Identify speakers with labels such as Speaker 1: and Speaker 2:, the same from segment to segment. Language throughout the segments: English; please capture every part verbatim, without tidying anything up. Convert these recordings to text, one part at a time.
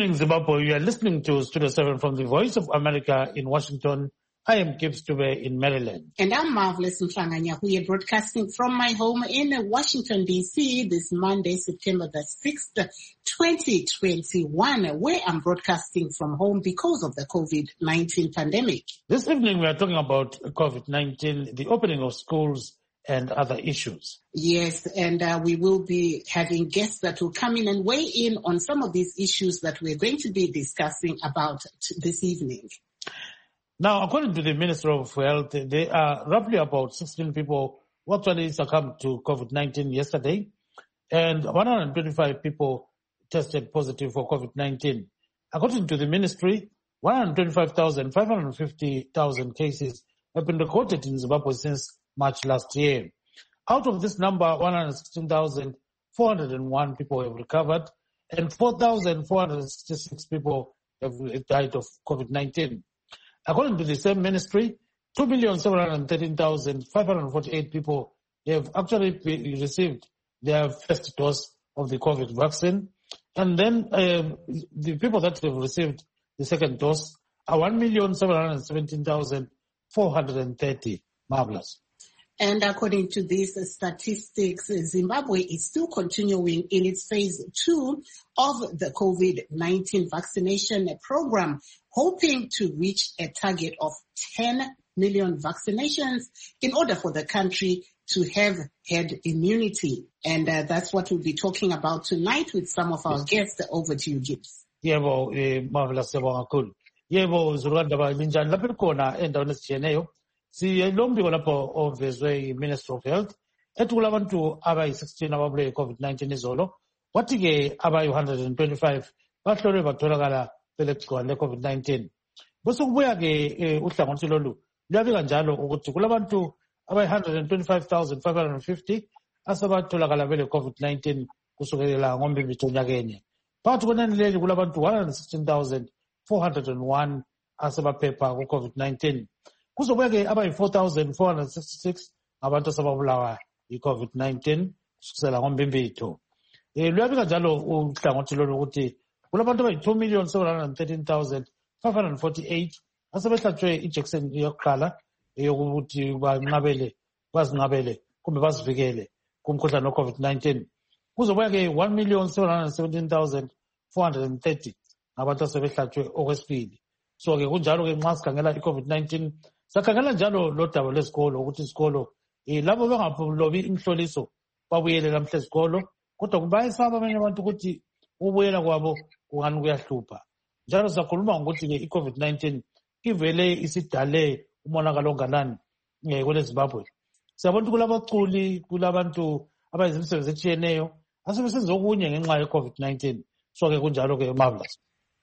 Speaker 1: evening, Zimbabwe. You are listening to Studio seven from the Voice of America in Washington. I am Gibbs Dube in Maryland.
Speaker 2: And I'm Marvelous Mhlanganya, who are broadcasting from my home in Washington, D C this Monday, September the sixth, twenty twenty-one, where I'm broadcasting from home because of the COVID nineteen pandemic.
Speaker 1: This evening, we are talking about COVID nineteen, the opening of schools, and other issues.
Speaker 2: Yes, and uh, we will be having guests that will come in and weigh in on some of these issues that we're going to be discussing about t- this evening.
Speaker 1: Now, according to the Minister of Health, there are roughly about sixteen people who actually succumbed to COVID nineteen yesterday, and one hundred twenty-five people tested positive for COVID nineteen. According to the ministry, one hundred twenty-five thousand five hundred fifty thousand cases have been recorded in Zimbabwe since March last year. Out of this number, one hundred sixteen thousand four hundred one people have recovered, and four thousand four hundred sixty-six people have died of COVID nineteen. According to the same ministry, two million seven hundred thirteen thousand five hundred forty-eight people have actually received their first dose of the COVID vaccine. And then uh, the people that have received the second dose are one million seven hundred seventeen thousand four hundred thirty. Marvelous.
Speaker 2: And according to these statistics, Zimbabwe is still continuing in its phase two of the COVID nineteen vaccination program, hoping to reach a target of ten million vaccinations in order for the country to have herd immunity. And uh, that's what we'll be talking about tonight with some of our yes. guests. Over to you, Gibbs.
Speaker 1: Yebo, eh, marvelous, yebo kakhulu. Yebo, Zurandaba linjani lapho khona endaweni ezitshiyeneyo. Silombiko lapho ovezwe i-Minister of Health ethi kulabantu abayi-sixteen ababulawe i-COVID nineteen izolo, kwathi ke abayi-one hundred twenty-five bahlolwe batholakala belegciwane le-COVID nineteen. Bese kubuya ke uhlangothi lolu luyabika njalo ukuthi kulabantu abayi-one hundred twenty-five thousand five hundred fifty asebatholakala bele-COVID nineteen kusukela ngoMbimbithi onyakeni. Phakathi kwenani leli kulabantu one hundred sixteen thousand four hundred one asebaphepha ku-COVID nineteen. Kuzobuya ke abayi-four thousand four hundred sixty-six ngabantu asebabulawa yi-COVID nineteen kusukela ngoMbimbithi. Eh luyabika njalo uhlangothi lolu ukuthi kulabantu abayi-two million seven hundred thirteen thousand five hundred forty-eight asebehlatshwe ijekiseni yokuqala eyokuthi banqabele bazinqabele kumbe bazivikele kumkhuhlane we-COVID nineteen. Kuzobuya ke one million seven hundred seventeen thousand four hundred thirty ngabantu asebehlatshwe okwesibili. So ke kunjalo ke nxa sikhangela i-COVID nineteen sakhangela njalo lo daba lwesikolo ukuthi isikolo eh labo bengalobi imhloliso babuyele namhla esikolo, kodwa bayesaba abanye abantu ukuthi ubuyela kwabo kungani kuyahlupha. Njalo siyakhuluma ngokuthi ke i-COVID nineteen ivele isidale umonakalo onganani eh kwele Zimbabwe. Siyabona ukuthi kulabaculi, kulabantu abayizimisebenzi etshiyeneyo asebesenza okunye ngenxa ye-COVID nineteen. So ke kunjalo ke marvelous.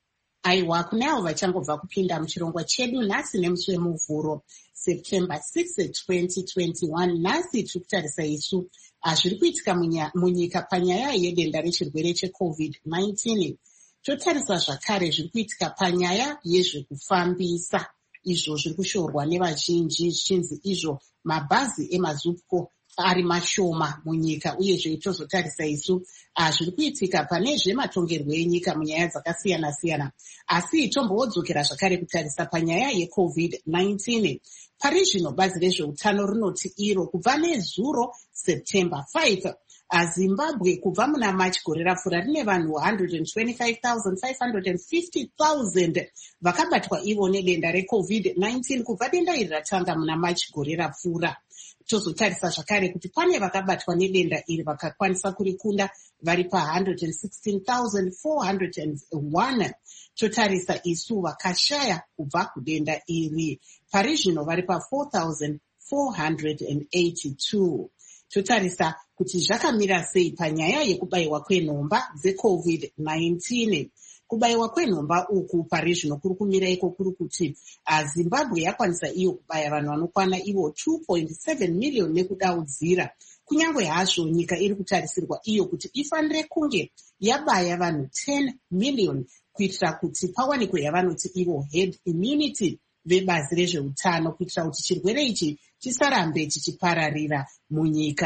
Speaker 2: Aiwa, kunao vachangobva kupinda muchirongwa chedu nhasi nemusi wemuvhuro September sixth twenty twenty-one. Nhasi tiri kutarisa isu zviri kuitika munyika panyaya yedenda rechirwere cheCovid nineteen. Totarisa zvakare zviri kuitika panyaya yezvekufambisa, izvo zviri kushoorwa nevazhinji zvichinzi izvo mabhazi emazupco ari mashoma munyika, uyezve tozotarisa isu zviri kuitika pane zvematongerwo enyika munyaya dzakasiyana siyana. Asi tombowodzokera zvakare kutarisa panyaya yeCovid nineteen. Pari zvino bazi rezveutano rinoti iro kubva nezuro September fifth, Zimbabwe kubva muna March gore rapfuura rine vanhu one hundred twenty-five thousand five hundred fifty thousand vakabatwa ivo nedenda reCovid nineteen kubva denda iri ratanga muna March gore rapfuura. Tozotarisa zvakare kuti pane vakabatwa nedenda iri vakakwanisa kurikunda vari pa one hundred sixteen thousand four hundred one. Totarisa isu vakashaya kubva kudenda iri pari zvino vari pa four thousand four hundred eighty-two. Totarisa kuti zvakamira sei panyaya yekubayiwa kwenhomba dzeCovid nineteen. Kubayiwa kwenhomba uku pari zvino kuri kumira iko kuri kuti Zimbabwe yakwanisa iyo kubaya vanhu vanokwana ivo two point seven million nekudaudzira, kunyange hazvo nyika iri kutarisirwa iyo kuti ifanire kunge yabaya vanhu ten million kuitira kuti pawanikwe yavanoti ivo herd immunity vebazi rezveutano, kuitira kuti chirwere ichi chisarambe chichipararira munyika.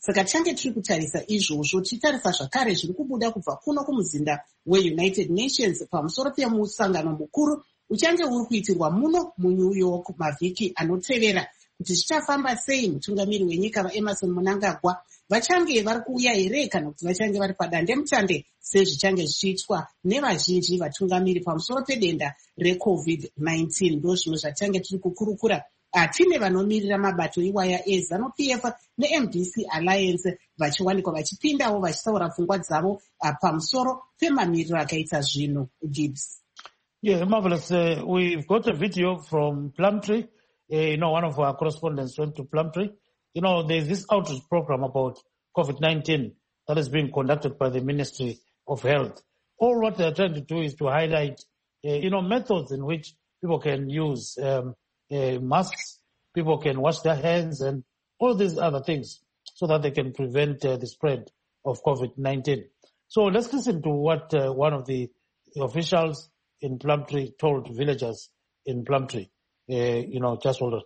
Speaker 2: saka tichange tiri kutarisa izvozvo tichitarisa zvakare zviri kubuda kubva kuno kumuzinda weunited nations pamusoro pemusangano mukuru uchange uri kuitirwa muno munew york mavhiki anotevera kuti zvichafamba sei. Mutungamiri wenyika vaemerson mnangagwa vachange vari kuuya here kana kuti vachange vari padandemutande sezvichange zvichiitwa nevazhinji vatungamiri pamusoro pedenda recovid nineteen. Ndo zvimwe zvatichange tiri kukurukura tine vanomirira mabato iwaya eZANU-P F neM D C Alliance vachiwanikwa vachipindawo vachisaura pfungwa dzavo pamusoro pemamiriro akaita zvinhu. Gibbs.
Speaker 1: Yeah, marvelous. Uh, we've got a video from Plumtree. Uh, you know, one of our correspondents went to Plumtree. You know, there's this outreach program about COVID nineteen that is being conducted by the Ministry of Health. All what they're trying to do is to highlight, uh, you know, methods in which people can use um, uh, masks, people can wash their hands and all these other things so that they can prevent uh, the spread of COVID nineteen. So let's listen to what uh, one of the officials in Plumtree told villagers in Plumtree. Uh, you know, just hold on.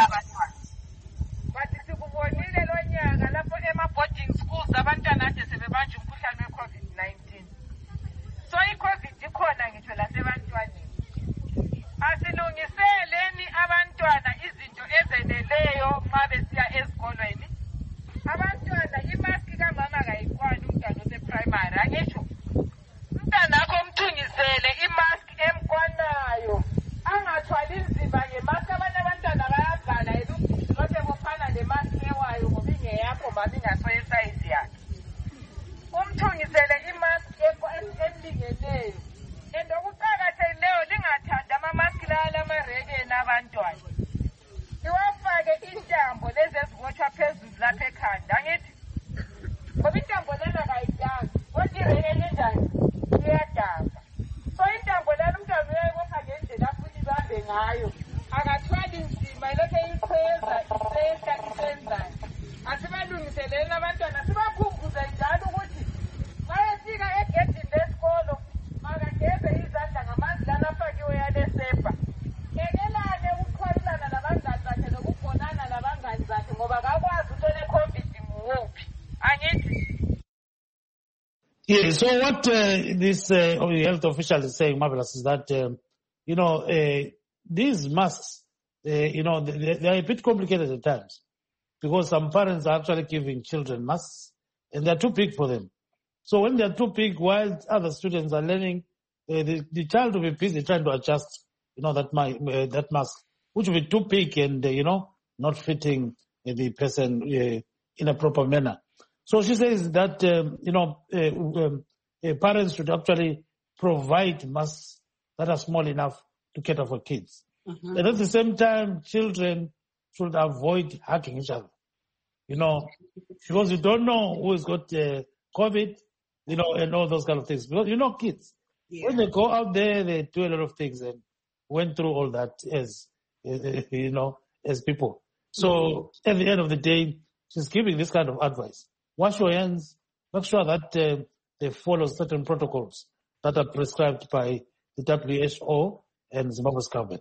Speaker 1: Yeah, so what uh, this uh, health official is saying, Marvelous, is that, um, you know, uh, these masks, uh, you know, they, they are a bit complicated at times because some parents are actually giving children masks and they're too big for them. So when they're too big, while other students are learning, uh, the, the child will be busy trying to adjust, you know, that, my, uh, that mask, which will be too big and, uh, you know, not fitting uh, the person uh, in a proper manner. So she says that, um, you know, uh, um, uh, parents should actually provide masks that are small enough to cater for kids. Mm-hmm. And at the same time, children should avoid hugging each other, you know, because you don't know who has got uh, COVID, you know, and all those kind of things. Because, you know, kids, yeah. When they go out there, they do a lot of things and went through all that as, uh, you know, as people. So mm-hmm. At the end of the day, she's giving this kind of advice. Wash your hands. Make sure that uh, they follow certain protocols that are prescribed by the W H O and Zimbabwe's government.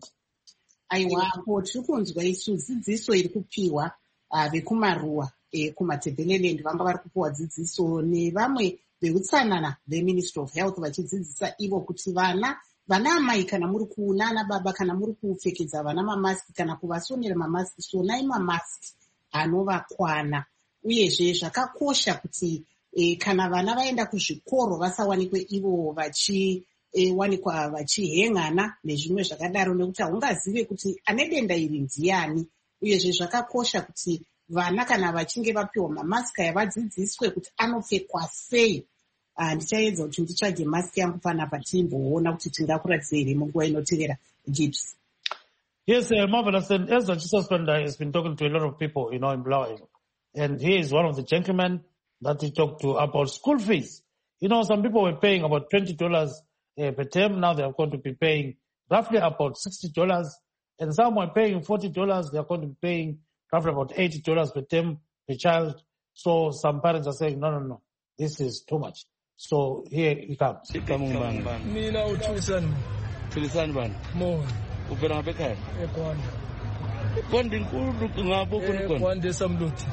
Speaker 2: Aiwapo tiri kunzwa isu dzidziso iri kupiwa vekumaruwa kumatebheleland vanga vari kupiwa dzidziso nevamwe veutsanana veministry of health vachidzidzisa ivo kuti vana vana amai kana muri kunana baba kana muri kupfekedza vana mamaski kana kuvasonera mamaski sonai mamaski anovakwana. Uyezve zvakakosha kuti e, kana vana vaenda kuzvikoro vasawanikwe ivo vachiwanikwa e, vachihengana nezvimwe zvakadaro nekuti haungazive kuti ane denda iri ndiani. Uyezve zvakakosha kuti vana kana vachinge vapiwa mamaski aya vadzidziswe kuti anopfekwa sei. Ndichaedza kuti nditsvage maski yangu panapa timboona kuti tingakuratidza here munguva inotevera. Gibbs.
Speaker 1: Yes, uh, Marvelous. And Ezra Chisospanda has been talking to a lot of people, you know, in Bulawayo. And he is one of the gentlemen that he talked to about school fees. You know, some people were paying about twenty dollars uh, per term. Now they are going to be paying roughly about sixty dollars. And some were paying forty dollars. They are going to be paying roughly about eighty dollars per term per child. So some parents are saying, no, no, no, this is too much. So here he comes.
Speaker 3: Mina uThulisani.
Speaker 4: Thulisani bani?
Speaker 3: Mo.
Speaker 4: Uvela ngapha ekhaya?
Speaker 3: eKwanda.
Speaker 4: EKwanda inkulu ngapho khona khona.
Speaker 3: eKwanda eSamluthi.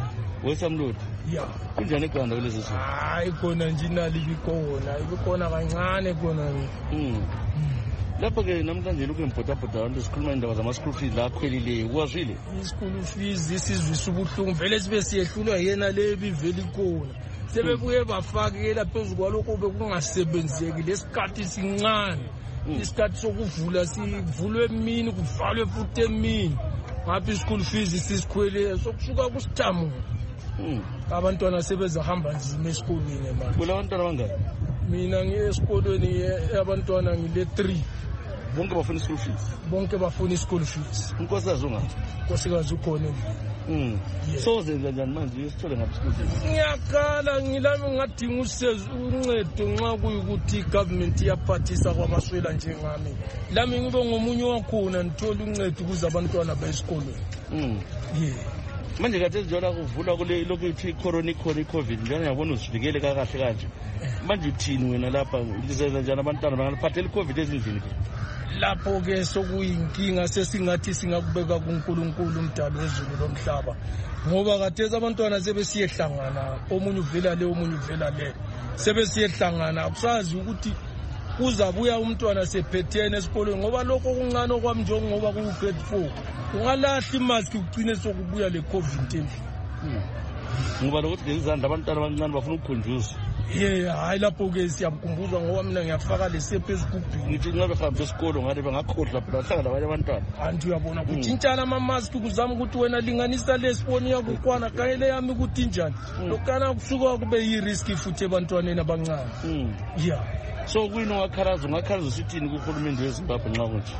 Speaker 4: wesamlutho
Speaker 3: ya
Speaker 4: kunjani eGwanda kulezi zinsuku?
Speaker 3: hayi khona nje inali ibikhona ibikhona kancane khona
Speaker 4: mm lapho ke namhlanje lokhu empotapota abantu sikhuluma indaba zama-school fees la akhwelileyo kwazile
Speaker 3: i-school fees isizwisa ubuhlungu vele sibe siyehlulwa yena le bivele ikhona sebebuye bafakela phezu kwalokho bekungasebenzeki lesikhathi sincane isikhathi sokuvula sivulwe emini kuvalwe futhi emini ngapha i-school fees sisikhwele sokusuka kusithamu abantwana sebezahamba nzima esikolweni manje.
Speaker 4: Kula abantwana abangaki?
Speaker 3: Mina ngiyesikolweni abantwana ngile three.
Speaker 4: Bonke bafuna school fees?
Speaker 3: Bonke bafuna school fees.
Speaker 4: Unkosikazi ungaphi?
Speaker 3: Unkosikazi ukhona.
Speaker 4: Mm. So zenza njani manje uyisithole ngaphi school fees?
Speaker 3: Ngiyakhala ngilami ngadinga usezo uncedo nxa kuyukuthi government iyaphathisa kwabaswela njengami. Lami ngibe ngomunye wakhona ngithola uncedo kuze abantwana bayesikolweni.
Speaker 4: Mm.
Speaker 3: Yeah.
Speaker 4: Manje kade njengoba kuvula kule lokuthi corona i covid njalo yabona usivikele kahle kanje. Manje uthini wena lapha lizenza njani abantwana bangaphathela i-covid ezindlini?
Speaker 3: Lapho ke sokuyinkinga sesingathi singakubeka kuNkulunkulu umdali wezulu lomhlaba ngoba kade abantwana sebesiyehlangana omunye uvela le omunye uvela le sebesiyehlangana akusazi ukuthi kuzabuya umntwana sephethene esikolweni ngoba lokho okuncane okwami njengoba ku grade four ungalahla imask ugcine sokubuya le covid endlini
Speaker 4: ngoba lokuthi ngizanda abantwana abancane bafuna ukukhunjuzwa.
Speaker 3: Yeah, hayi lapho ke siyamkhumbuza ngoba mina ngiyafaka lesephe esigubhini
Speaker 4: ngithi nxa behamba esikolo ngathi bangakhohlwa phela bahlala labanye abantwana.
Speaker 3: Anti uyabona ukuthi intshana ama-mask kuzama ukuthi wena linganisa lesifoni yakukwana kanye le yami ukuthi njani lokana kusuka kube yi-risk futhi ebantwaneni abancane. Yeah.
Speaker 4: So kuyini ungakhalaza ungakhalaza usithini kuhulumende weZimbabwe nxa kunje?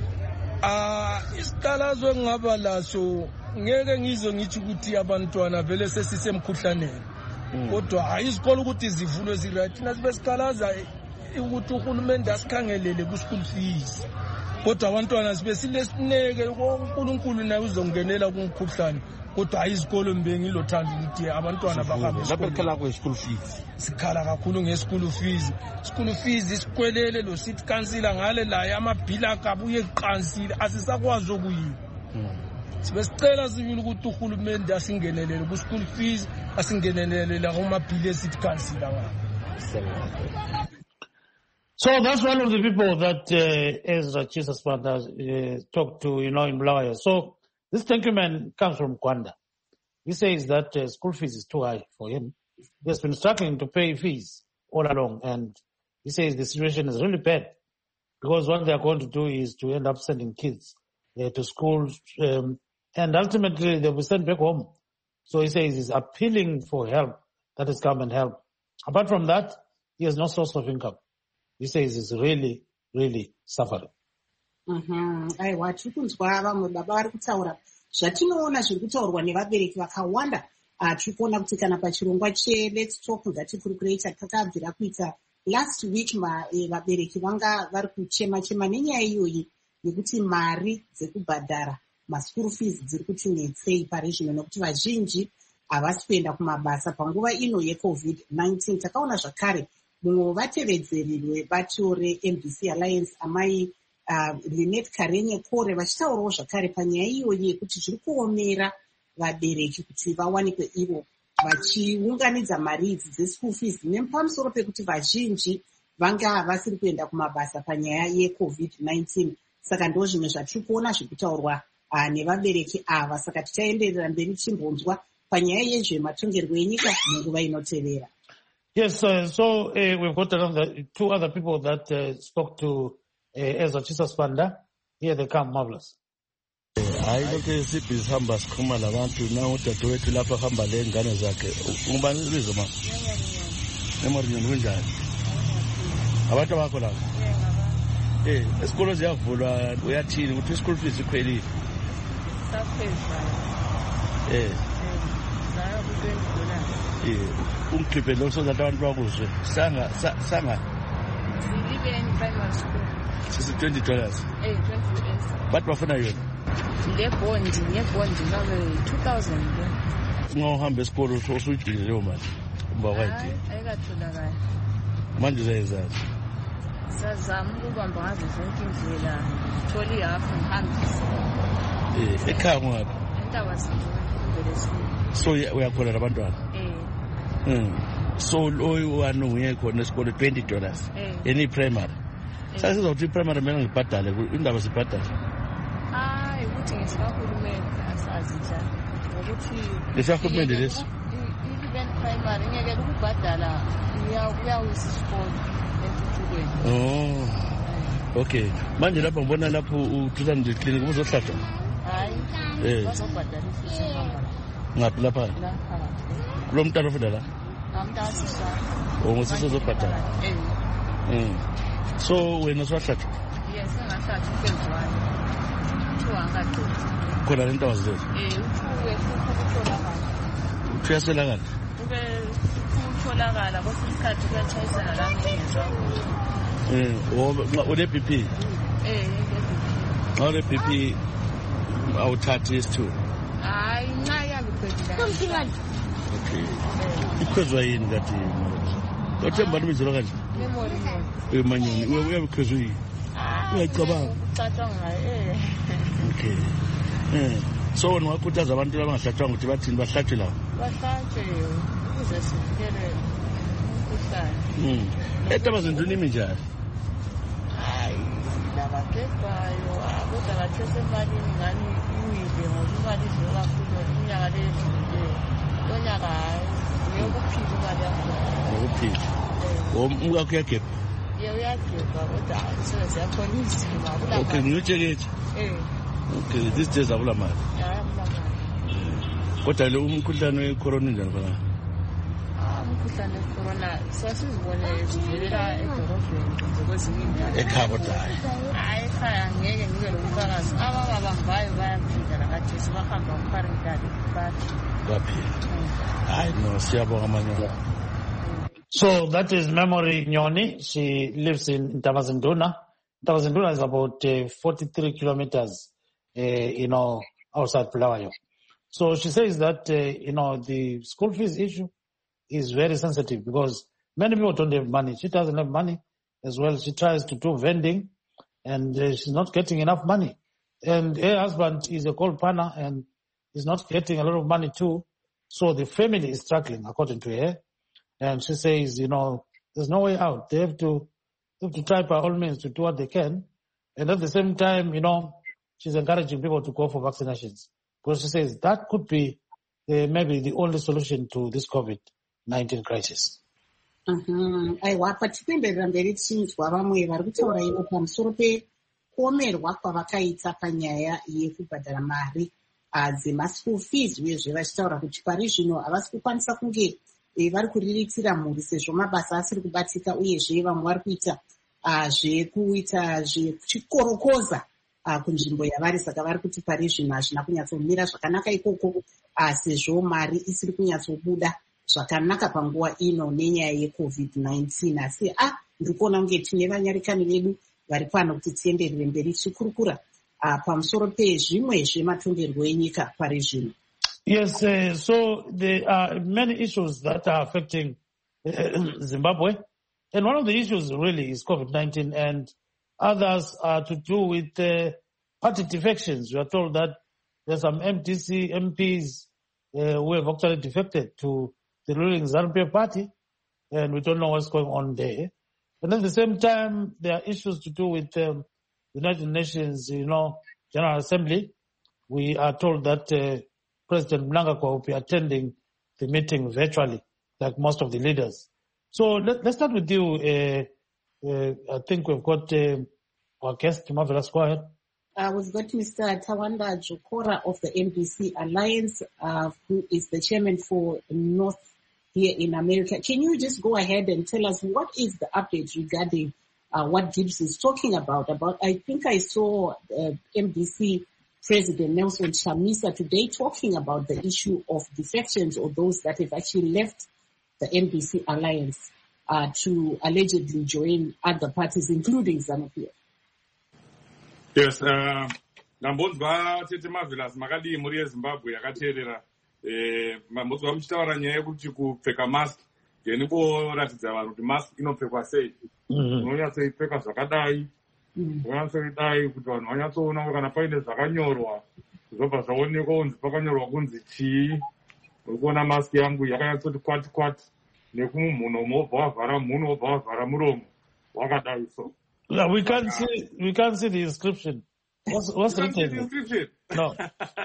Speaker 3: Ah, isikhalazo engaba laso ngeke ngizwe ngithi ukuthi abantwana vele sesisemkhuhlaneni. Kodwa hayi isikolo ukuthi zivulwe ziright thina sibe sikhalaza ukuthi uhulumende asikhangelele ku-school fees. Kodwa abantwana sibe silesineke uNkulunkulu naye uzongenela kumkhuhlane. Kodwa hayi isikolo mbe ngilothanda ukuthi abantwana bahambe
Speaker 4: lapho ekhala kwe-school fees.
Speaker 3: Sikhala kakhulu nge-school fees. School fees isikwelele lo city council ngale la amabhili akabuye eqansile asisakwazi okuyini. Sibesicela sibili ukuthi uhulumende asingenelele ku-school fees asingenelele la kumabhili e-city council ngala.
Speaker 1: So that's one of the people that uh, Ezra Chisasbanda uh, talked to, you know, in Bulawayo. So this gentleman comes from Gwanda. He says that uh, school fees is too high for him. He has been struggling to pay fees all along, and he says the situation is really bad because what they are going to do is to end up sending kids uh, to schools, um, and ultimately they'll be sent back home. So he says he's appealing for help, that is come and help. Apart from that, he has no source of income. He says he's really, really suffering.
Speaker 2: Mhm. Aiwa tiri kunzwa vamwe baba vari kutaura zvatinoona zviri kutaurwa nevabereki vakawanda. Tiri kuona kuti kana pachirongwa cheLet's Talk That Creator kakabvira kuita last week vabereki vanga vari kuchema chema nenyaya iyoyi yekuti mari dzekubhadhara maschool fees dziri kuti netsei pari zvino nekuti vazhinji havasi kuenda kumabasa panguva ino yecovid nineteen. Takaona zvakare mumwe wevatevedzeri vebato reM D C Alliance amai uh, Lynette Karenye Kore vachitaurawo zvakare panyaya iyoyi yekuti zviri kuomera vabereki kuti vawanikwe ivo vachiunganidza mari idzi dzeschool fees nepamusoro pekuti vazhinji vanga vasiri kuenda kumabasa panyaya yecovid nineteen. Saka ndo zvimwe zvatiri kuona zviri kutaurwa uh, nevabereki ava. Saka tichaenderera mberi tichimbonzwa panyaya yezvematongerwo enyika munguva inotevera.
Speaker 1: Yes, uh, so uh, we've got another, two other people that uh, spoke to uh, Ezra Chisasbanda. Here they come, Marvelous.
Speaker 4: Hayi lokho sibhizi hamba sikhuluma labantu na udadewethu lapha hamba le ngane zakhe ungubani ibizo ma Emorini kunjani abantu bakho lapha eh isikolo siyavulwa uyathini ukuthi school fees ikhwelile
Speaker 5: saphezulu
Speaker 4: eh
Speaker 5: la ku-twenty dollars
Speaker 4: eh umkhiphe lo so that abantu bakuzwe sanga sanga
Speaker 5: silibeni primary school
Speaker 4: sisi twenty dollars
Speaker 5: eh twenty dollars
Speaker 4: but bafuna yona
Speaker 5: le bond ne bond ngabe two thousand
Speaker 4: nxa uhamba esikolo usujile leyo mali uba kwathi
Speaker 5: ayikatholakala
Speaker 4: manje uzayenzayo
Speaker 5: sazama ukubamba ngazo zonke indlela thola ihafu ngihambise
Speaker 4: eh ekhaya ngapha
Speaker 5: entaba sivele
Speaker 4: So uyakholela abantwana.
Speaker 5: Eh.
Speaker 4: Mm. So loyo wanu nguye khona esikole twenty dollars.
Speaker 5: Eh.
Speaker 4: Any primary. Sasa sizothi primary mina ngibhadale indaba sibhadala.
Speaker 5: Hayi ukuthi ngisahulumeni asazi njalo. Ukuthi
Speaker 4: lesahulumeni lesi.
Speaker 5: Even primary ngeke ukubhadala uya uyisikole entuthukwini.
Speaker 4: Oh. Okay. Manje lapho ngibona lapho uthuthana nje clinic uzohlatshwa.
Speaker 5: Hayi.
Speaker 4: Eh.
Speaker 5: Bazobhadala isihamba.
Speaker 4: Ngaphi lapha?
Speaker 5: Lapha.
Speaker 4: Kulo mntana ofunda la?
Speaker 5: Amntana sisa.
Speaker 4: Oh, ngosiso zobhadala.
Speaker 5: Eh.
Speaker 4: Mm. So wena swahlatshwa?
Speaker 5: Yes, ngahlatshwa phezwane. Uangaqothi.
Speaker 4: Khona lento wazizo.
Speaker 5: Eh, uthuwe ukutholakala.
Speaker 4: Uthiyasela kanti?
Speaker 5: Ube ukutholakala kwesikhathi kuyachayisana la ngizwa.
Speaker 4: Eh, wo une B P.
Speaker 5: Eh,
Speaker 4: une B P awuthathi isithu.
Speaker 5: Hayi, nxa yaluphezile.
Speaker 4: Okay. Ikhwezwa yini kathi? Othemba libizelo kanje?
Speaker 5: Memory name.
Speaker 4: Emanyoni, uye uyakhwezwa yini? Uyacabanga.
Speaker 5: Ucatshanga eh.
Speaker 4: Okay. Eh. So wena wakhuthaza abantu abangahlatshwanga ukuthi bathini bahlatshwe lawo?
Speaker 5: Bahlatshwe ukuze sivikele umkhuhlane.
Speaker 4: Mm. Etabazinduni minjani?
Speaker 5: Hayi, labakefayo kodwa bathese emalini ngani iwile ngoba imali idle kakhulu inyanga lezi. Lonyaka hayi uyokuphila imali yakho.
Speaker 4: Ukuphila. Umkakho uyagebha?
Speaker 5: Ye uyagebha kodwa umsebenzi yakhona inzima kulapha.
Speaker 4: Okay, ngiyotsheketshe.
Speaker 5: Eh.
Speaker 4: Okay, this days akula mali.
Speaker 5: Ya akula mali.
Speaker 4: Kodwa lo umkhuhlane wecorona njani bana?
Speaker 5: Ah, umkhuhlane wecorona sasizibone sivelela edorobheni ngokwezinye indawo.
Speaker 4: Ekhaya kodwa.
Speaker 5: Hayi ekhaya ngeke ngibe lomphakathi. Abababambayo bayaphila nakathi sibahamba umparentali bathi.
Speaker 4: Baphila. Hayi no siyabonga manyala.
Speaker 1: So that is Memory Nyoni. She lives in Ntabazinduna. Ntabazinduna is about uh, forty-three kilometers, uh, you know, outside Bulawayo. So she says that, uh, you know, the school fees issue is very sensitive because many people don't have money. She doesn't have money as well. She tries to do vending and uh, she's not getting enough money. And her husband is a coal panner and is not getting a lot of money too. So the family is struggling, according to her. And she says, you know, there's no way out. They have to, they have to try by all means to do what they can. And at the same time, you know, she's encouraging people to go for vaccinations. Because she says that could be uh, maybe the only solution to this COVID nineteen crisis.
Speaker 2: Aiwa, patipemberera mberi chinzwa vamwe vari kutaura ivo pamusoro pekuomerwa kwavakaita panyaya yekubhadhara mari dzemaschool fees uyezve vachitaura kuti pari zvino havasi kukwanisa kunge vari kuriritira mhuri sezvo mabasa asiri kubatika uyezve vamwe vari kuita zvekuita zvechikorokoza kunzvimbo yavari saka vari kuti pari zvino hazvina kunyatsomira zvakanaka ikoko sezvo mari isiri kunyatsobuda zvakanaka panguva ino nenyaya yecovid nineteen. Asi a ndiri kuona kunge tine vanyarikani vedu vari pano kuti tienderere mberi tichikurukura pamusoro pezvimwe zvematongerwo enyika pari zvino.
Speaker 1: Yes, uh, so there are many issues that are affecting uh, Zimbabwe. And one of the issues really is COVID nineteen, and others are to do with uh, party defections. We are told that there are some M D C M Ps uh, who have actually defected to the ruling ZANU-P F party, and we don't know what's going on there. And at the same time, there are issues to do with um, United Nations, you know, General Assembly. We are told that uh, President Mnangagwa will be attending the meeting virtually, like most of the leaders. So let, let's start with you. Uh, uh, I think we've got uh, our guest, Marvelous. Go ahead.
Speaker 2: Uh, we've got Mister Tawanda Jokora of the M D C Alliance, uh, who is the chairman for North here in America. Can you just go ahead and tell us what is the update regarding uh, what Gibbs is talking about? About I think I saw uh, M D C President Nelson Chamisa today talking about the issue of defections or those that have actually left the M D C Alliance uh, to allegedly join other parties, including ZANU-P F.
Speaker 6: Yes, uh, ndambonzwa tete Marvelous makadi muri yeZimbabwe yakateerera eh mambonzwa muchitaura nyaya yekuti kupfeka mask yeni boratidza vanhu kuti mask inopfekwa sei. Unonyatsoipfeka zvakadai, unonyatsoidai kuti vanhu vanyatsoona kana paine zvakanyorwa zvobva zvaonekwa kunzi pakanyorwa kunzi chii Ukuona mask yangu yakanyatsoti kwati kwati nekumumhuno mobva wavhara mhuno wobva wavhara muromo wakadai so.
Speaker 1: Yeah, we can't see we can't see the inscription. What's what's
Speaker 6: You can't see
Speaker 1: written?
Speaker 6: the inscription?
Speaker 1: No.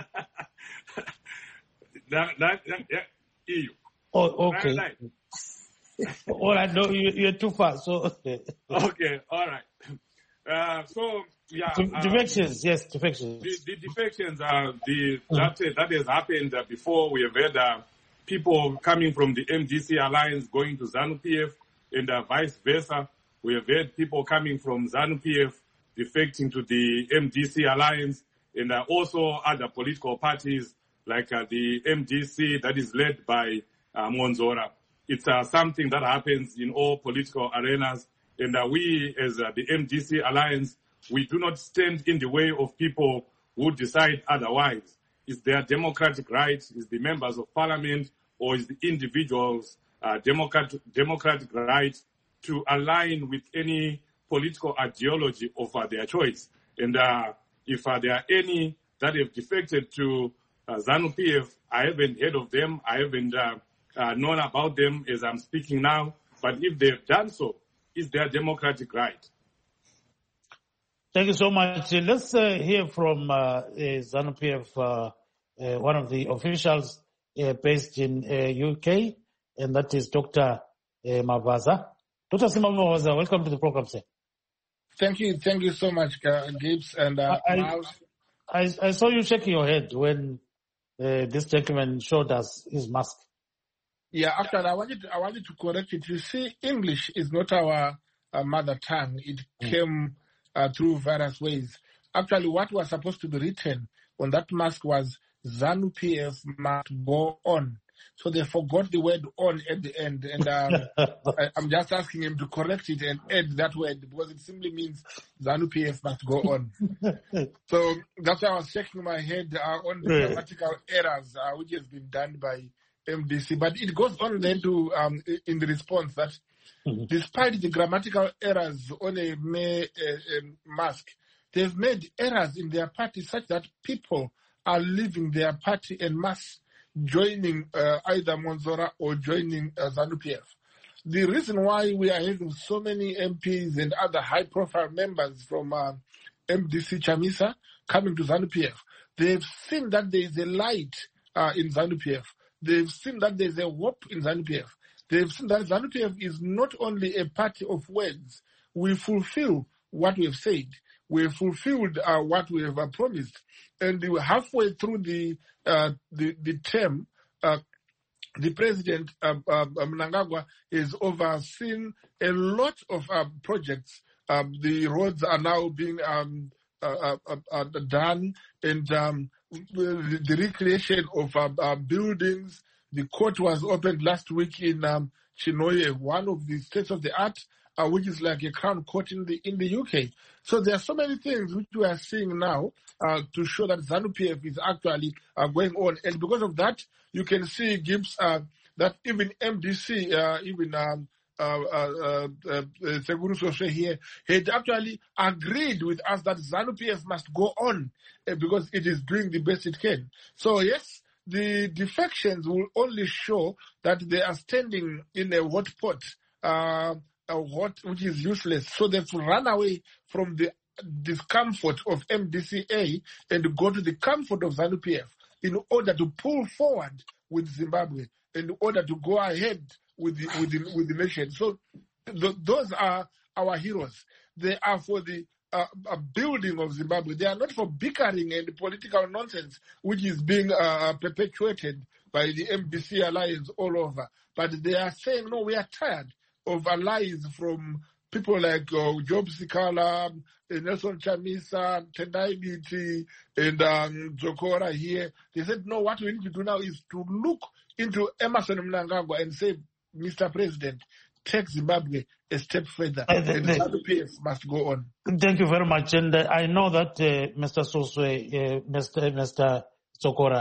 Speaker 6: That, that, that, yeah, E U.
Speaker 1: Oh, okay.
Speaker 6: Right, right.
Speaker 1: All right, no, you, you're too far. So
Speaker 6: Okay, all right. Uh, so yeah,
Speaker 1: De-
Speaker 6: um,
Speaker 1: defections, yes, defections.
Speaker 6: the, the defections are the that that has happened uh, before. We have had uh, people coming from the M D C alliance going to ZANU P F, and uh, vice versa. We have had people coming from ZANU P F defecting to the M D C alliance, and uh, also other political parties like uh, the M D C that is led by uh, Monzora. It's uh, something that happens in all political arenas, and uh, we as uh, the M D C alliance, we do not stand in the way of people who decide otherwise. It's their democratic right, it's the members of parliament, or is the individuals' uh, democrat- democratic right to align with any political ideology of uh, their choice. And uh, if uh, there are any that have defected to uh, ZANU P F, I haven't heard of them, I haven't uh, uh, known about them as I'm speaking now, but if they've done so, it's their democratic right.
Speaker 1: Thank you so much. Uh, Let's uh, hear from uh, uh, ZANU P F, uh, uh, one of the officials uh, based in uh, U K, and that is Doctor Uh, Mavaza. Doctor Simon Mavaza, welcome to the program, sir.
Speaker 7: Thank you, thank you so much, uh, Gibbs. And uh,
Speaker 1: I,
Speaker 7: Miles.
Speaker 1: I, I saw you shaking your head when uh, this gentleman showed us his mask.
Speaker 7: Yeah, actually, I wanted to, I wanted to correct it. You see, English is not our uh, mother tongue. It
Speaker 1: Mm.
Speaker 7: came uh, through various ways. Actually, what was supposed to be written on that mask was ZANU P F must go on. So they forgot the word on at the end. And um, I, I'm just asking him to correct it and add that word because it simply means ZANU P F must go on. So that's why I was shaking my head uh, on the
Speaker 1: Yeah.
Speaker 7: grammatical errors uh, which has been done by M D C. But it goes on then to, um, i- in the response that
Speaker 1: Mhm.
Speaker 7: despite the grammatical errors on a May uh, um, mask, they've made errors in their party such that people are leaving their party en masse, joining uh, either Monzora or joining uh, ZANU P F. The reason why we are having so many M Ps and other high-profile members from uh, M D C Chamisa coming to ZANU P F, they've seen that there is a light uh, in ZANU P F. They've seen that there is a hope in ZANU P F. They've seen that ZANU P F is not only a party of words. We fulfill what we have said. We have fulfilled uh, what we have uh, promised. And we were halfway through the uh, the, the term, uh, the president, uh, uh, Mnangagwa, has overseen a lot of uh, projects. Um, the roads are now being um, uh, uh, uh, done, and um, the, the recreation of uh, uh, buildings. The court was opened last week in um, Chinoye, one of the states of the art, uh, which is like a crown court in the in the U K. So there are so many things which we are seeing now uh, to show that ZANU P F is actually uh, going on, and because of that, you can see Gibbs uh, that even M D C, uh, even um, uh, uh, uh, uh, Seguru Soshe here, had actually agreed with us that ZANU P F must go on uh, because it is doing the best it can. So yes, the defections will only show that they are standing in a hot pot, uh, a hot, which is useless. So they have to run away from the discomfort of M D C A and go to the comfort of ZANU P F in order to pull forward with Zimbabwe, in order to go ahead with the, with the, with the nation. So th- those are our heroes. They are for the uh, a building of Zimbabwe. They are not for bickering and political nonsense, which is being uh, perpetuated by the M D C alliance all over. But they are saying, no, we are tired of allies from people like uh, Job Sikala, Nelson Chamisa, Tendai Biti, and um, Zokora here. They said, no, what we need to do now is to look into Emerson Mnangagwa and say, Mister President, take Zimbabwe a step further,
Speaker 1: Uh, the-
Speaker 7: and
Speaker 1: the-
Speaker 7: ZANU P F must go on.
Speaker 1: Thank you very much. And uh, I know that uh, Mister Soswe, uh, Mister Mister Sokora,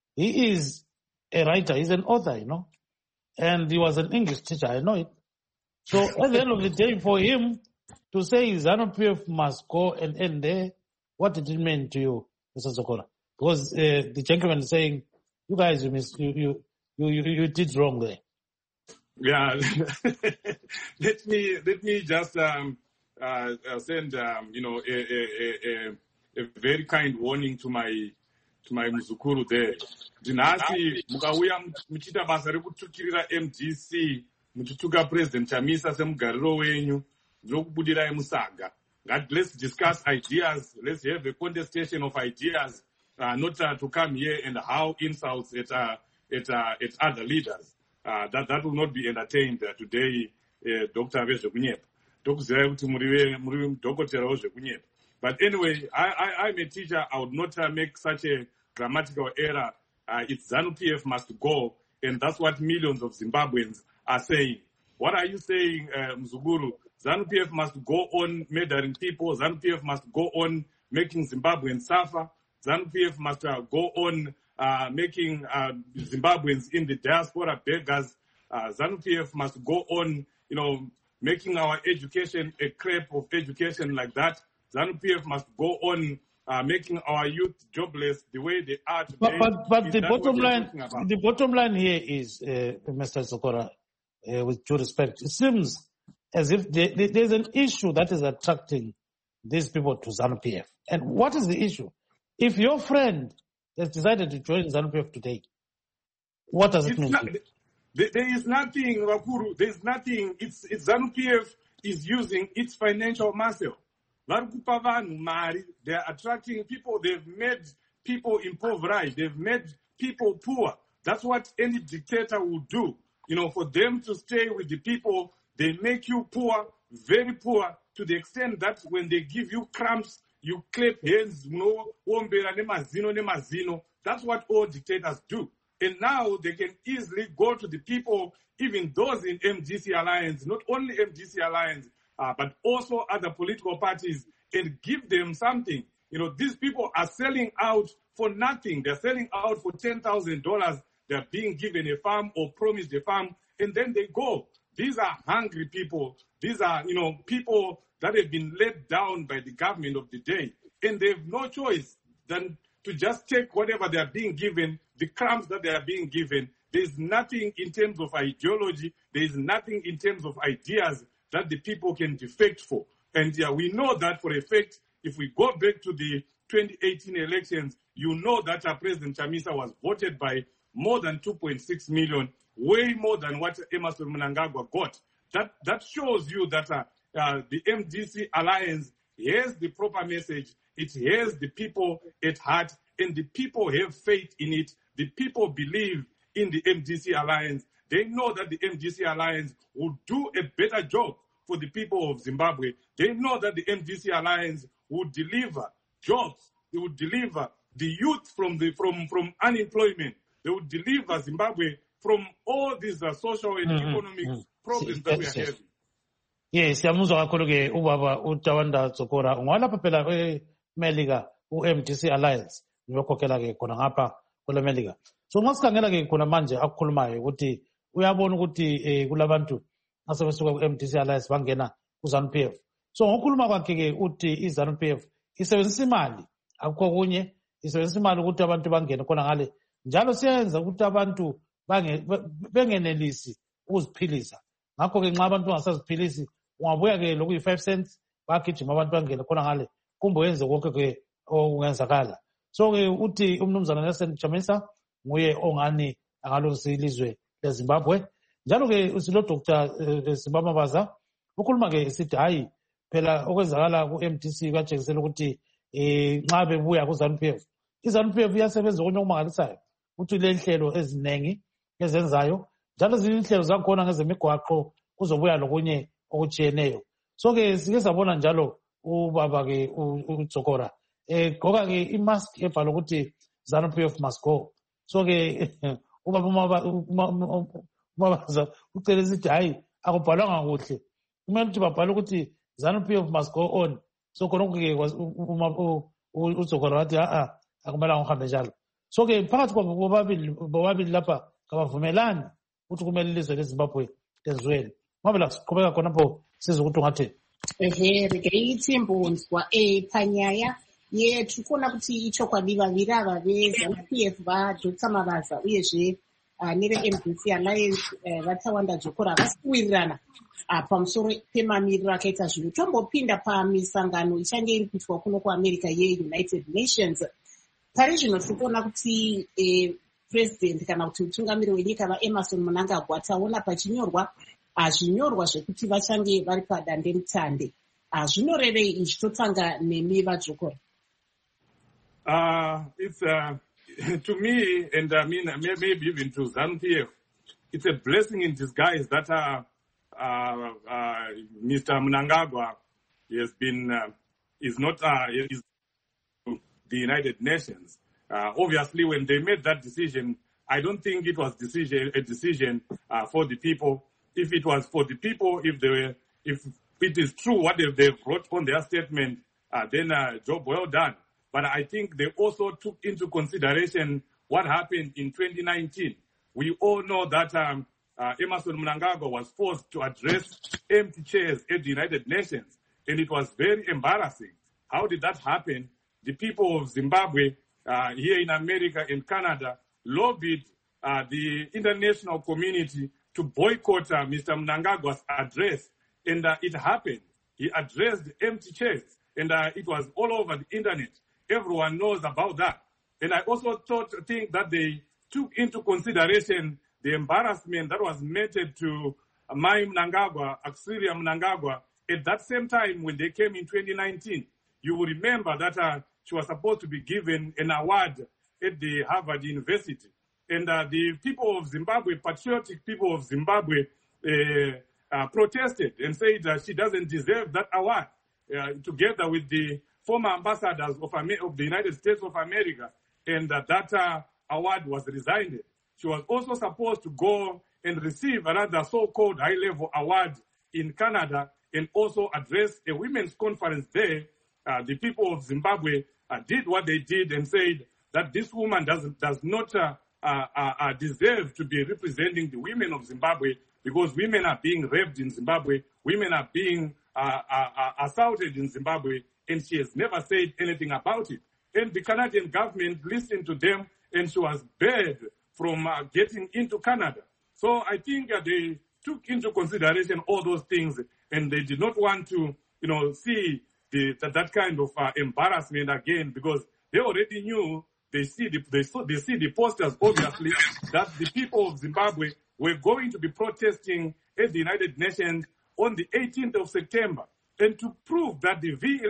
Speaker 1: he is a writer, he's an author, you know, and he was an English teacher, I know it. So at the end of the day, for him to say ZANU P F must go and end there, what did it mean to you, Mister Sokora? Because uh, the gentleman is saying, you guys, you, mis- you, you, you, you, you did wrong there.
Speaker 6: Yeah, let me let me just um, uh, send um, you know a, a, a, a very kind warning to my to my muzukuru there. Dinasi mukauya muchita basa rekutukirira M D C muchituka President Chamisa semugariro wenyu ndokubudirai musaga. Let's discuss ideas. Let's have a contestation of ideas, uh, not uh, to come here and how insults at uh, at uh, at other leaders. Uh, that that will not be entertained uh, today, uh, Doctor Vezhekunyepa. But anyway, I, I, I'm a teacher. I would not uh, make such a grammatical error. Uh, it's ZANU-P F must go, and that's what millions of Zimbabweans are saying. What are you saying, uh, Mzuguru? ZANU-P F must go on murdering people. ZANU-P F must go on making Zimbabweans suffer. ZANU-P F must uh, go on uh, making uh, Zimbabweans in the diaspora beggars. Uh, ZANU-P F must go on, you know, making our education a crepe of education like that. ZANU-P F must go on uh, making our youth jobless the way they are today.
Speaker 1: But, but, but the bottom line, the bottom line here is, uh, Mister Sokora, uh, with due respect, it seems as if there, there's an issue that is attracting these people to ZANU-P F. And what is the issue? If your friend has decided to join ZANU-P F today, what does it
Speaker 6: it's
Speaker 1: mean?
Speaker 6: Not, there is nothing, Wakuru, there is nothing. It's, it's ZANU-P F is using its financial muscle. They are attracting people. They've made people impoverished. They've made people poor. That's what any dictator would do. You know, for them to stay with the people, they make you poor, very poor, to the extent that when they give you crumbs, you clap hands, you know, that's what all dictators do. And now they can easily go to the people, even those in M D C Alliance, not only M D C Alliance, uh, but also other political parties, and give them something. You know, these people are selling out for nothing. They're selling out for ten thousand dollars. They're being given a farm or promised a farm, and then they go. These are hungry people. These are, you know, people that have been let down by the government of the day, and they have no choice than to just take whatever they are being given, the crumbs that they are being given. There's nothing in terms of ideology. There's nothing in terms of ideas that the people can defect for. And yeah, we know that for a fact. If we go back to the twenty eighteen elections, you know that our President Chamisa was voted by more than two point six million, way more than what Emmerson Mnangagwa got. That that shows you that uh, uh, the M D C Alliance has the proper message. It has the people at heart, and the people have faith in it. The people believe in the M D C Alliance. They know that the M D C Alliance will do a better job for the people of Zimbabwe. They know that the M D C Alliance will deliver jobs. They will deliver the youth from the from, from unemployment. They will deliver Zimbabwe from all these uh, social and mm-hmm. economic mm-hmm. problems that yes, we are having.
Speaker 1: Yes, siyamuzwa kakhulu ke ubaba uTawanda Tsokora. Ungwalapha phela eMelika u-M D C Alliance uyokhokhela ke khona ngapha kule Melika. So ngasikhangela ke khona manje akukhulumayo ukuthi uyabona ukuthi eh, kulabantu asebesuka ku-M D C Alliance bangena ku-ZANU-P F. So ngokukhuluma kwakhe ke uthi i-ZANU-P F isebenzisa imali, akukho kunye, isebenzisa imali ukuthi abantu bangene khona ngale. Njalo siyenza ukuthi abantu bengenelisi ukuziphilisa. Ngakho ke nxa abantu bangasaziphilisi, ungabuya ke lokuyi five cents bagijima abantu bangene khona ngale, kumbe wenze konke ke okungenzakala. So ke uthi umnumzana Nelson Chamisa nguye ongani angalungisa ilizwe leZimbabwe. Njalo ke usilo Doctor Sibamabaza ukhuluma ke sithi hayi phela okwenzakala ku-M D C kuyatshengisela ukuthi eh nxa bebuya ku-ZANU-P F, i-ZANU-P F iyasebenza okunye okumangalisayo. Uthi le nhlelo eziningi ezenzayo, njalo izinhlelo zakhona ngezemigwaqo kuzobuya lokunye okutshiyeneyo. So ke sike sabona njalo ubaba ke uTsokora eh gqoka ke imask ebhala ukuthi ZANU-P F must go. So ke ubaba umabaza ucela isithi hayi akubhalwanga kuhle, kumele ukuthi babhale ukuthi ZANU-P F must go on. So khona ke uTsokora wathi a akumelanga uhambe njalo. So ke phakathi kwabo bobabili bobabili lapha kabavumelani ukuthi kumele ilizwe leZimbabwe lezweni. Mabela siqhubeka khonapho siza ukuthi ungathini.
Speaker 2: Ehe, regeyithi mbunzwa eh panyaya yethu khona kuti ichokwadi vaviri ava veZANU-P F vaDoctor Mabaza uyezve uh, nere-M D C Alliance uh, vatawanda jokora havasi kuwirirana uh, pamusoro pemamiriro akaita zvinhu. Tombopinda pamisangano ichange iri kuitwa kuno kuamerica yeunited nations. Pari zvino tiri kuona kuti eh, president kana kuti mutungamiri wenyika vaEmmerson Mnangagwa taona pachinyorwa zvinyorwa zvekuti vachange vari padandemutande. Zvinorevei izvi? Totanga nemi vajokora.
Speaker 6: Uh, it's uh, to me, and I mean maybe even to ZANU-P F, it's a blessing in disguise that uh, uh, uh, Mister Mnangagwa has been uh, is not uh, is the United Nations. Uh, obviously, when they made that decision, I don't think it was decision a decision uh, for the people. If it was for the people, if they were, if it is true what they, they wrote on their statement, uh, then uh, job well done. But I think they also took into consideration what happened in twenty nineteen. We all know that um, uh, Emmerson Mnangagwa was forced to address empty chairs at the United Nations, and it was very embarrassing. How did that happen? The people of Zimbabwe, uh, here in America and Canada, lobbied uh, the international community to boycott uh, Mister Mnangagwa's address, and uh, it happened. He addressed empty chairs, and uh, it was all over the internet. Everyone knows about that. And I also thought, think that they took into consideration the embarrassment that was meted to uh, Mai Mnangagwa, Auxilia Mnangagwa, at that same time when they came in twenty nineteen. You will remember that uh, she was supposed to be given an award at the Harvard University. And uh, the people of Zimbabwe, patriotic people of Zimbabwe, uh, uh, protested and said that she doesn't deserve that award, uh, together with the former ambassadors of, Amer- of the United States of America, and uh, that uh, award was resigned. She was also supposed to go and receive another so-called high-level award in Canada and also address a women's conference there. Uh, the people of Zimbabwe uh, did what they did and said that this woman does, does not uh, uh, uh, deserve to be representing the women of Zimbabwe, because women are being raped in Zimbabwe, women are being uh, uh, assaulted in Zimbabwe, and she has never said anything about it. And the Canadian government listened to them, and she was barred from uh, getting into Canada. So I think uh, they took into consideration all those things, and they did not want to, you know, see the, that, that kind of uh, embarrassment again, because they already knew, they see the they, saw, they see the posters, obviously, that the people of Zimbabwe were going to be protesting at the United Nations on the eighteenth of September. And to prove that the V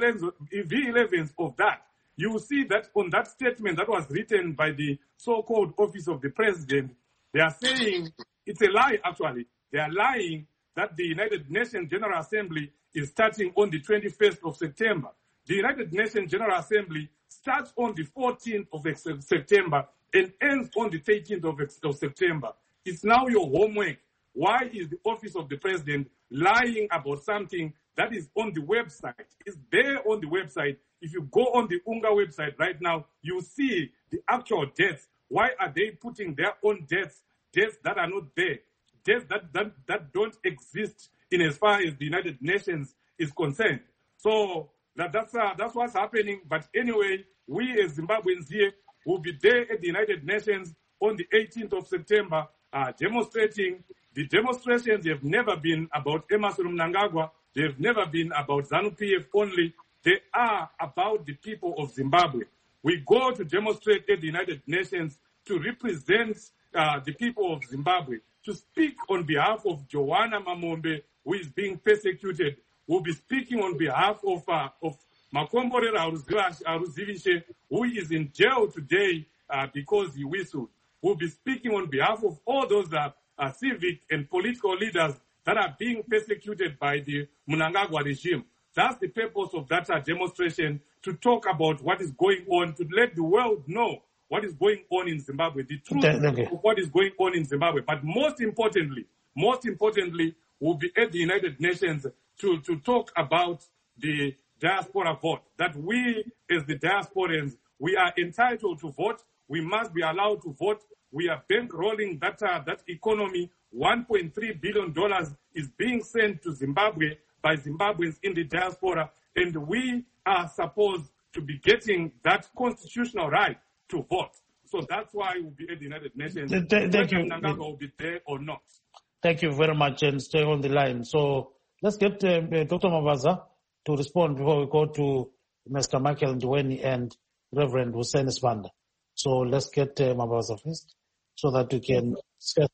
Speaker 6: elevens of that, you will see that on that statement that was written by the so-called Office of the President, they are saying, it's a lie actually, they are lying that the United Nations General Assembly is starting on the twenty-first of September. The United Nations General Assembly starts on the fourteenth of September and ends on the thirteenth of September. It's now your homework. Why is the Office of the President lying about something that is on the website? It's there on the website. If you go on the U N G A website right now, you see the actual dates. Why are they putting their own dates, dates that are not there, dates that, that, that don't exist in as far as the United Nations is concerned? So that, that's, uh, that's what's happening. But anyway, we as Zimbabweans here will be there at the United Nations on the eighteenth of September, uh, demonstrating. The demonstrations have never been about Emmerson Mnangagwa. They've never been about ZANU-P F only. They are about the people of Zimbabwe. We go to demonstrate at the United Nations to represent uh, the people of Zimbabwe, to speak on behalf of Joanna Mamombe, who is being persecuted. We'll be speaking on behalf of, uh, of Makomborera Aruzivishe, who is in jail today uh, because he whistled. We'll be speaking on behalf of all those uh, uh, civic and political leaders that are being persecuted by the Mnangagwa regime. That's the purpose of that uh, demonstration, to talk about what is going on, to let the world know what is going on in Zimbabwe, the truth okay. of what is going on in Zimbabwe. But most importantly, most importantly, we'll be at the United Nations to, to talk about the diaspora vote, that we as the diasporans, we are entitled to vote. We must be allowed to vote. We are bankrolling that, uh, that economy. one point three billion dollars is being sent to Zimbabwe by Zimbabweans in the diaspora, and we are supposed to be getting that constitutional right to vote. So that's why we'll be at the United Nations.
Speaker 1: Th- th- thank you.
Speaker 6: Mnangagwa will be there or not.
Speaker 1: Thank you very much, and stay on the line. So let's get uh, Doctor Mavaza to respond before we go to Mister Michael Ndweni and Reverend Hussein Sibanda. So let's get uh, Mavaza first, so that we can discuss.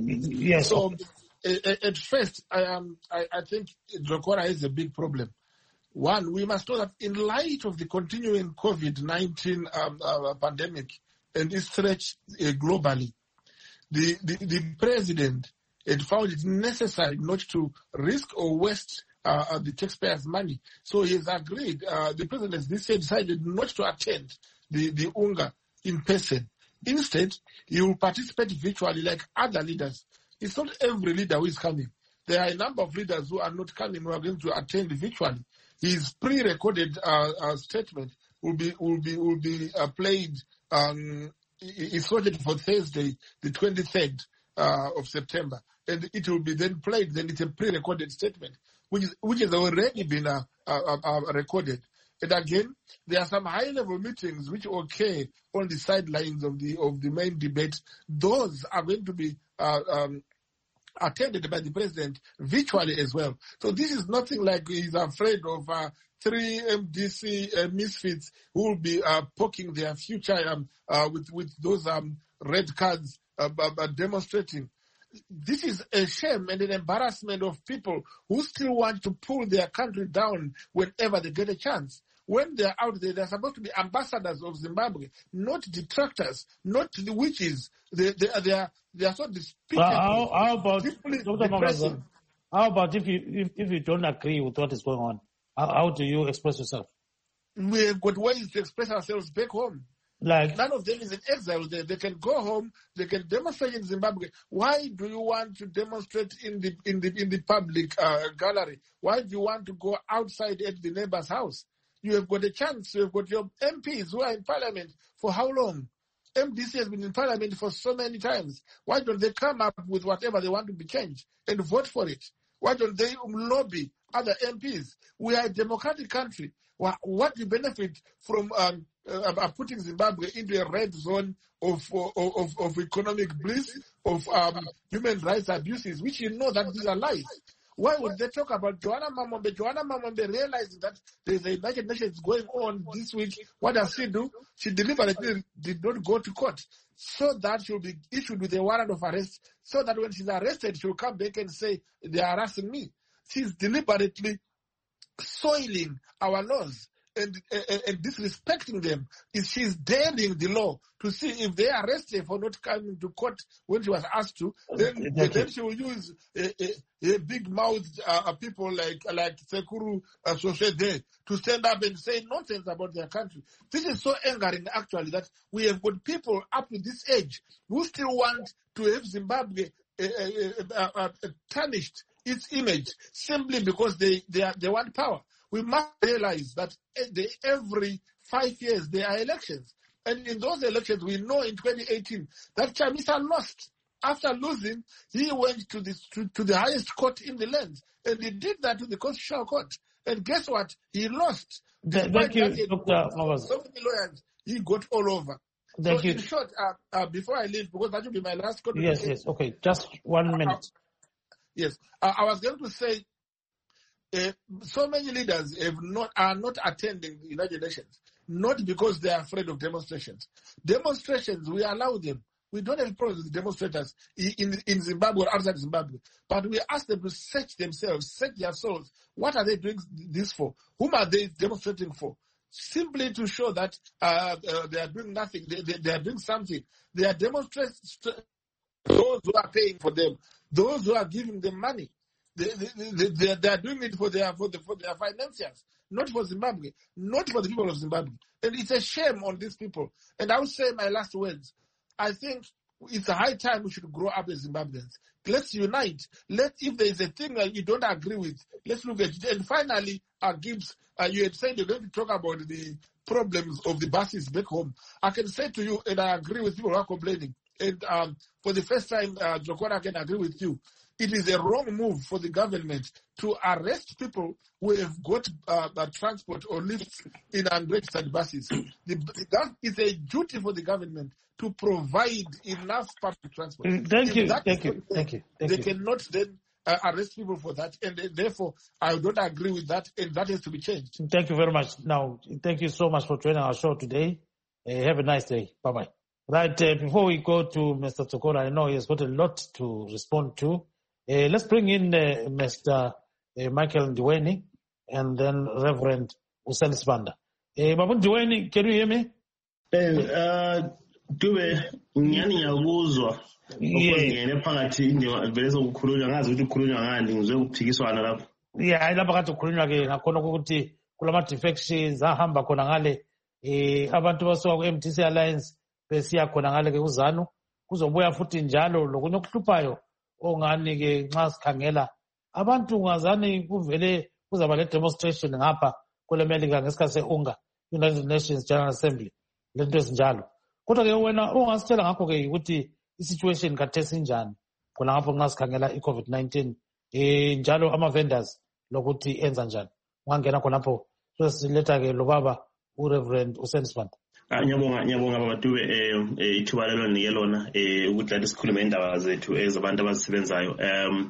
Speaker 1: Yes.
Speaker 7: So uh, at first, I um, I, I think Dlokora is a big problem. One, we must know that in light of the continuing COVID nineteen um, uh, pandemic and its threat uh, globally, the, the, the president had found it necessary not to risk or waste uh, the taxpayers' money. So he has agreed, uh, the president has this year decided not to attend the, the UNGA in person. Instead, he will participate virtually like other leaders. It's not every leader who is coming. There are a number of leaders who are not coming, who are going to attend virtually. His pre-recorded uh, uh, statement will be will be will be uh, played. Um, it's sorted for Thursday, the twenty-third uh, of September, and it will be then played. Then it's a pre-recorded statement, which is which has already been uh, uh, uh, recorded. And again, there are some high-level meetings which occur on the sidelines of the of the main debate. Those are going to be uh, um, attended by the president virtually as well. So this is nothing like he's afraid of uh, three M D C uh, misfits who will be uh, poking their future um, uh, with, with those um, red cards uh, uh, demonstrating. This is a shame and an embarrassment of people who still want to pull their country down whenever they get a chance. When they're out there, they're supposed to be ambassadors of Zimbabwe, not detractors, not the witches. They, they, they, are, they are so despicable.
Speaker 1: Uh, how, how about Doctor Mavaza, how about if you if, if you don't agree with what is going on? How, how do you express yourself?
Speaker 7: We have got ways to express ourselves back home.
Speaker 1: Like
Speaker 7: none of them is in exile. They, they can go home. They can demonstrate in Zimbabwe. Why do you want to demonstrate in the in the in the public uh, gallery? Why do you want to go outside at the neighbor's house? You have got a chance. You have got your M Ps who are in parliament for how long? M D C has been in parliament for so many times. Why don't they come up with whatever they want to be changed and vote for it? Why don't they lobby other M Ps? We are a democratic country. What do you benefit from um, uh, putting Zimbabwe into a red zone of of, of economic bliss, of um, human rights abuses, which you know that these are lies? Why would they talk about Joanna Mamombe? Joanna Mamombe realized that there's a United Nations going on this week. What does she do? She deliberately did not go to court so that she'll be issued with a warrant of arrest, so that when she's arrested, she'll come back and say, they are harassing me. She's deliberately soiling our laws and, and, and disrespecting them. She's daring the law to see if they arrest her for not coming to court when she was asked to. Then, then she will use a, a, a big mouthed uh, people like like Sekuru uh, Soshede to stand up and say nonsense about their country. This is so angering, actually, that we have got people up to this age who still want to have Zimbabwe uh, uh, uh, uh, tarnished its image simply because they, they, are, they want power. We must realize that they, every five years there are elections. And in those elections, we know in twenty eighteen that Chamisa lost. After losing, he went to the, to, to the highest court in the land. And he did that to the Constitutional Court. And guess what? He lost.
Speaker 1: Th- thank you, Doctor Mavaza.
Speaker 7: So many lawyers, he got all over.
Speaker 1: Thank
Speaker 7: so
Speaker 1: you.
Speaker 7: In short, uh, uh, before I leave, because that will be my last comment.
Speaker 1: Yes, yes, okay. Just one minute.
Speaker 7: Uh, yes. Uh, I was going to say, Uh, so many leaders have not are not attending the United Nations, not because they are afraid of demonstrations. Demonstrations, we allow them. We don't have problems with demonstrators in, in Zimbabwe or outside Zimbabwe, but we ask them to search themselves, search their souls. What are they doing this for? Whom are they demonstrating for? Simply to show that uh, uh, they are doing nothing. They, they, they are doing something. They are demonstrating those who are paying for them, those who are giving them money. They, they, they, they are doing it for their, for, the, for their financiers, not for Zimbabwe, not for the people of Zimbabwe. And it's a shame on these people. And I will say my last words. I think it's a high time we should grow up as Zimbabweans. Let's unite. Let, if there is a thing that you don't agree with, let's look at it. And finally, uh, Gibbs, uh, you had said you're going to talk about the problems of the buses back home. I can say to you, and I agree with people who are complaining, and um, for the first time, uh, Dlokora, I can agree with you. it is a wrong move for the government to arrest people who have got uh, uh, transport or lifts in unregistered buses. The, that is a duty for the government to provide enough public transport.
Speaker 1: Thank
Speaker 7: If
Speaker 1: you,
Speaker 7: that
Speaker 1: thank
Speaker 7: is
Speaker 1: you,
Speaker 7: not
Speaker 1: thank you, thank
Speaker 7: they
Speaker 1: you.
Speaker 7: cannot then uh, arrest people for that, and uh, therefore I don't agree with that, and that has to be changed.
Speaker 1: Thank you very much. Now, thank you so much for joining our show today. Uh, have a nice day. Bye-bye. Right, uh, before we go to Mister Tsokora, I know he has got a lot to respond to. Uh, let's bring in uh, Mister Uh, Michael Ndiweni and then Reverend Usen Sibanda. Uh, Babu Ndiweni, can you hear me?
Speaker 8: Eh, uh, Dube, ngiyani ngiyakuzwa.
Speaker 1: Yeah.
Speaker 8: Ngene phakathi nje vele sokukhulunywa ngazi ukuthi ukhulunywa ngani ngizwe ukuphikiswana lapho.
Speaker 1: Yeah, lapha kade kukhulunywa ke ngakhona ukuthi kulama defections ahamba khona ngale eh abantu basuka ku M D C Alliance besiya khona ngale ke uZanu kuzobuya futhi njalo lokunye okuhluphayo ongani ke nxa sikhangela abantu ngazani kuvele kuzaba le demonstration ngapha kule America ngesikhathi seUNGA United Nations General Assembly lento ezinjalo kodwa ke wena ongasitshela ngakho ke ukuthi isituation khathesi njani khona ngapho nxa sikhangela iCovid nineteen eh njalo ama vendors lokuthi enza njani ungangena khonapho sesiletha ke lo baba uReverend Usen Sibanda.
Speaker 8: Ngiyabonga ngiyabonga baba Dube eh ithuba lelo nike lona eh ukuthi lathi sikhulume indaba zethu ezabantu abazisebenzayo. Um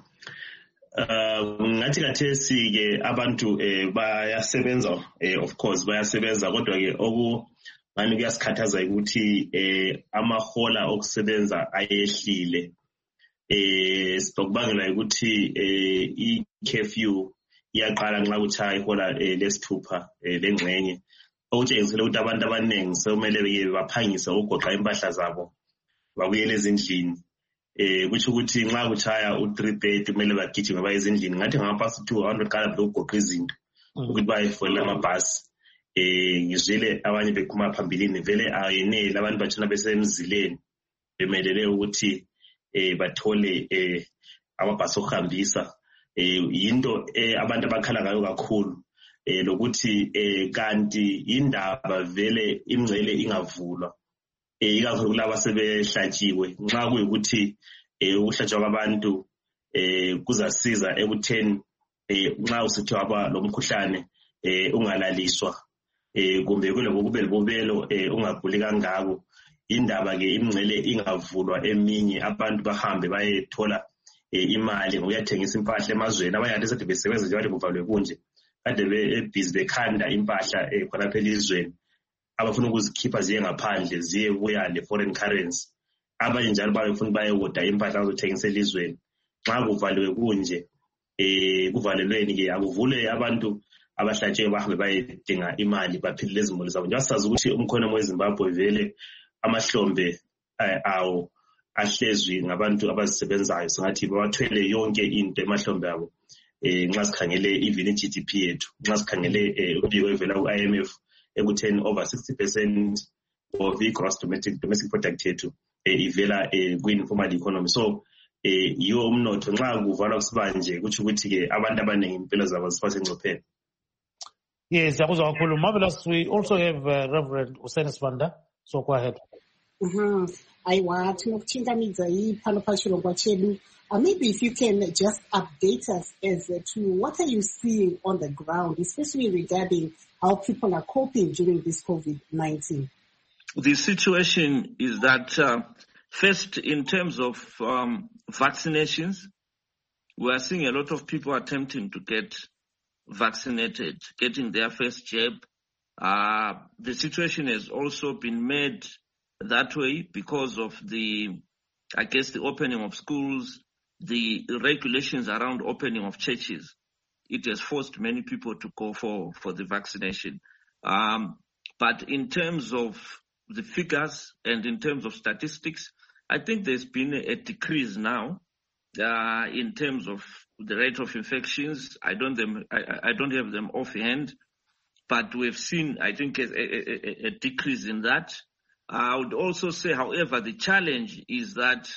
Speaker 8: Uh, ngathi kathesi ke abantu eh bayasebenza eh of course bayasebenza kodwa ke oku ngani kuyasikhathaza ukuthi eh amahola okusebenza ayehlile eh stokubangela ukuthi eh I curfew iyaqala nxa kuthaya ihola lesithupha lengxenye okutshengisela ukuthi abantu abaningi sekumele beke baphangisa ukugoqa impahla zabo babuyele ezindlini. Eh kuthi ukuthi nxa kuthaya u three thirty kumele bagijime baye ezindlini ngathi ngapasi two hundred kala blokugoqa izinto ukuthi bayefolela amabhasi. Eh ngizwile abanye bekhuma phambilini vele ayenele abantu bathina besemzileni bemelele ukuthi eh bathole eh amabhasi okuhambisa eh into eh abantu abakhala ngayo kakhulu eh lokuthi eh kanti indaba vele imngcele ingavulwa. Eh ikakhulu laba sebehlatshiwe nxa kuyikuthi eh ukuhlatshwa kwabantu eh kuzasiza ekutheni eh nxa usithi waba lomkhuhlane eh ungalaliswa eh kumbe kulabo kubele bobelo eh ungaguli kangako indaba ke imngcele ingavulwa eminye abantu bahambe bayethola eh imali ngokuyathengisa impahla emazweni abanye ade sethi besebenza nje kuvalwe kunje kade be busy bekhanda impahla eh khona phela izweni abafuna ukuzikhipha ziye ngaphandle ziye buya le foreign currency abanye njalo bayefuna bayewoda impahla azothengisa elizweni nxa kuvaliwe kunje eh kuvalelweni ke akuvule abantu abahlatshiwe bahambe bayedinga imali baphilile izimuli zabo njengoba sazi ukuthi umkhono weZimbabwe vele amahlombe awo ahlezwi ngabantu abazisebenzayo singathi bawathwele yonke into emahlombe abo eh nxa sikhangele even G D P yethu nxa sikhangele ubiko evela ku I M F ekutheni over sixty percent of the gross domestic domestic product yethu eh ivela eh kwi-informal economy. So eh yiwo umnotho nxa kuvalwa kusibanje kuthi ukuthi ke abantu abaningi impilo zabo zifasengcopheni.
Speaker 1: Yes, yakuzwa kakhulu. Marvelous. We also have uh, Reverend Usen Sibanda. So go ahead.
Speaker 2: Mhm. Aiwa tinokuthingamidza ipano pachirongwa chedu. Uh, maybe if you can just update us as uh, to what are you seeing on the ground, especially regarding how people are coping during this COVID nineteen.
Speaker 9: The situation is that uh, first, in terms of um, vaccinations, we are seeing a lot of people attempting to get vaccinated, getting their first jab. Uh, the situation has also been made that way because of the, I guess, the opening of schools, the regulations around opening of churches. It has forced many people to go for, for the vaccination. Um, but in terms of the figures and in terms of statistics, I think there's been a decrease now uh, in terms of the rate of infections. I don't them I, I don't have them offhand, but we've seen, I think, a, a, a decrease in that. I would also say, however, the challenge is that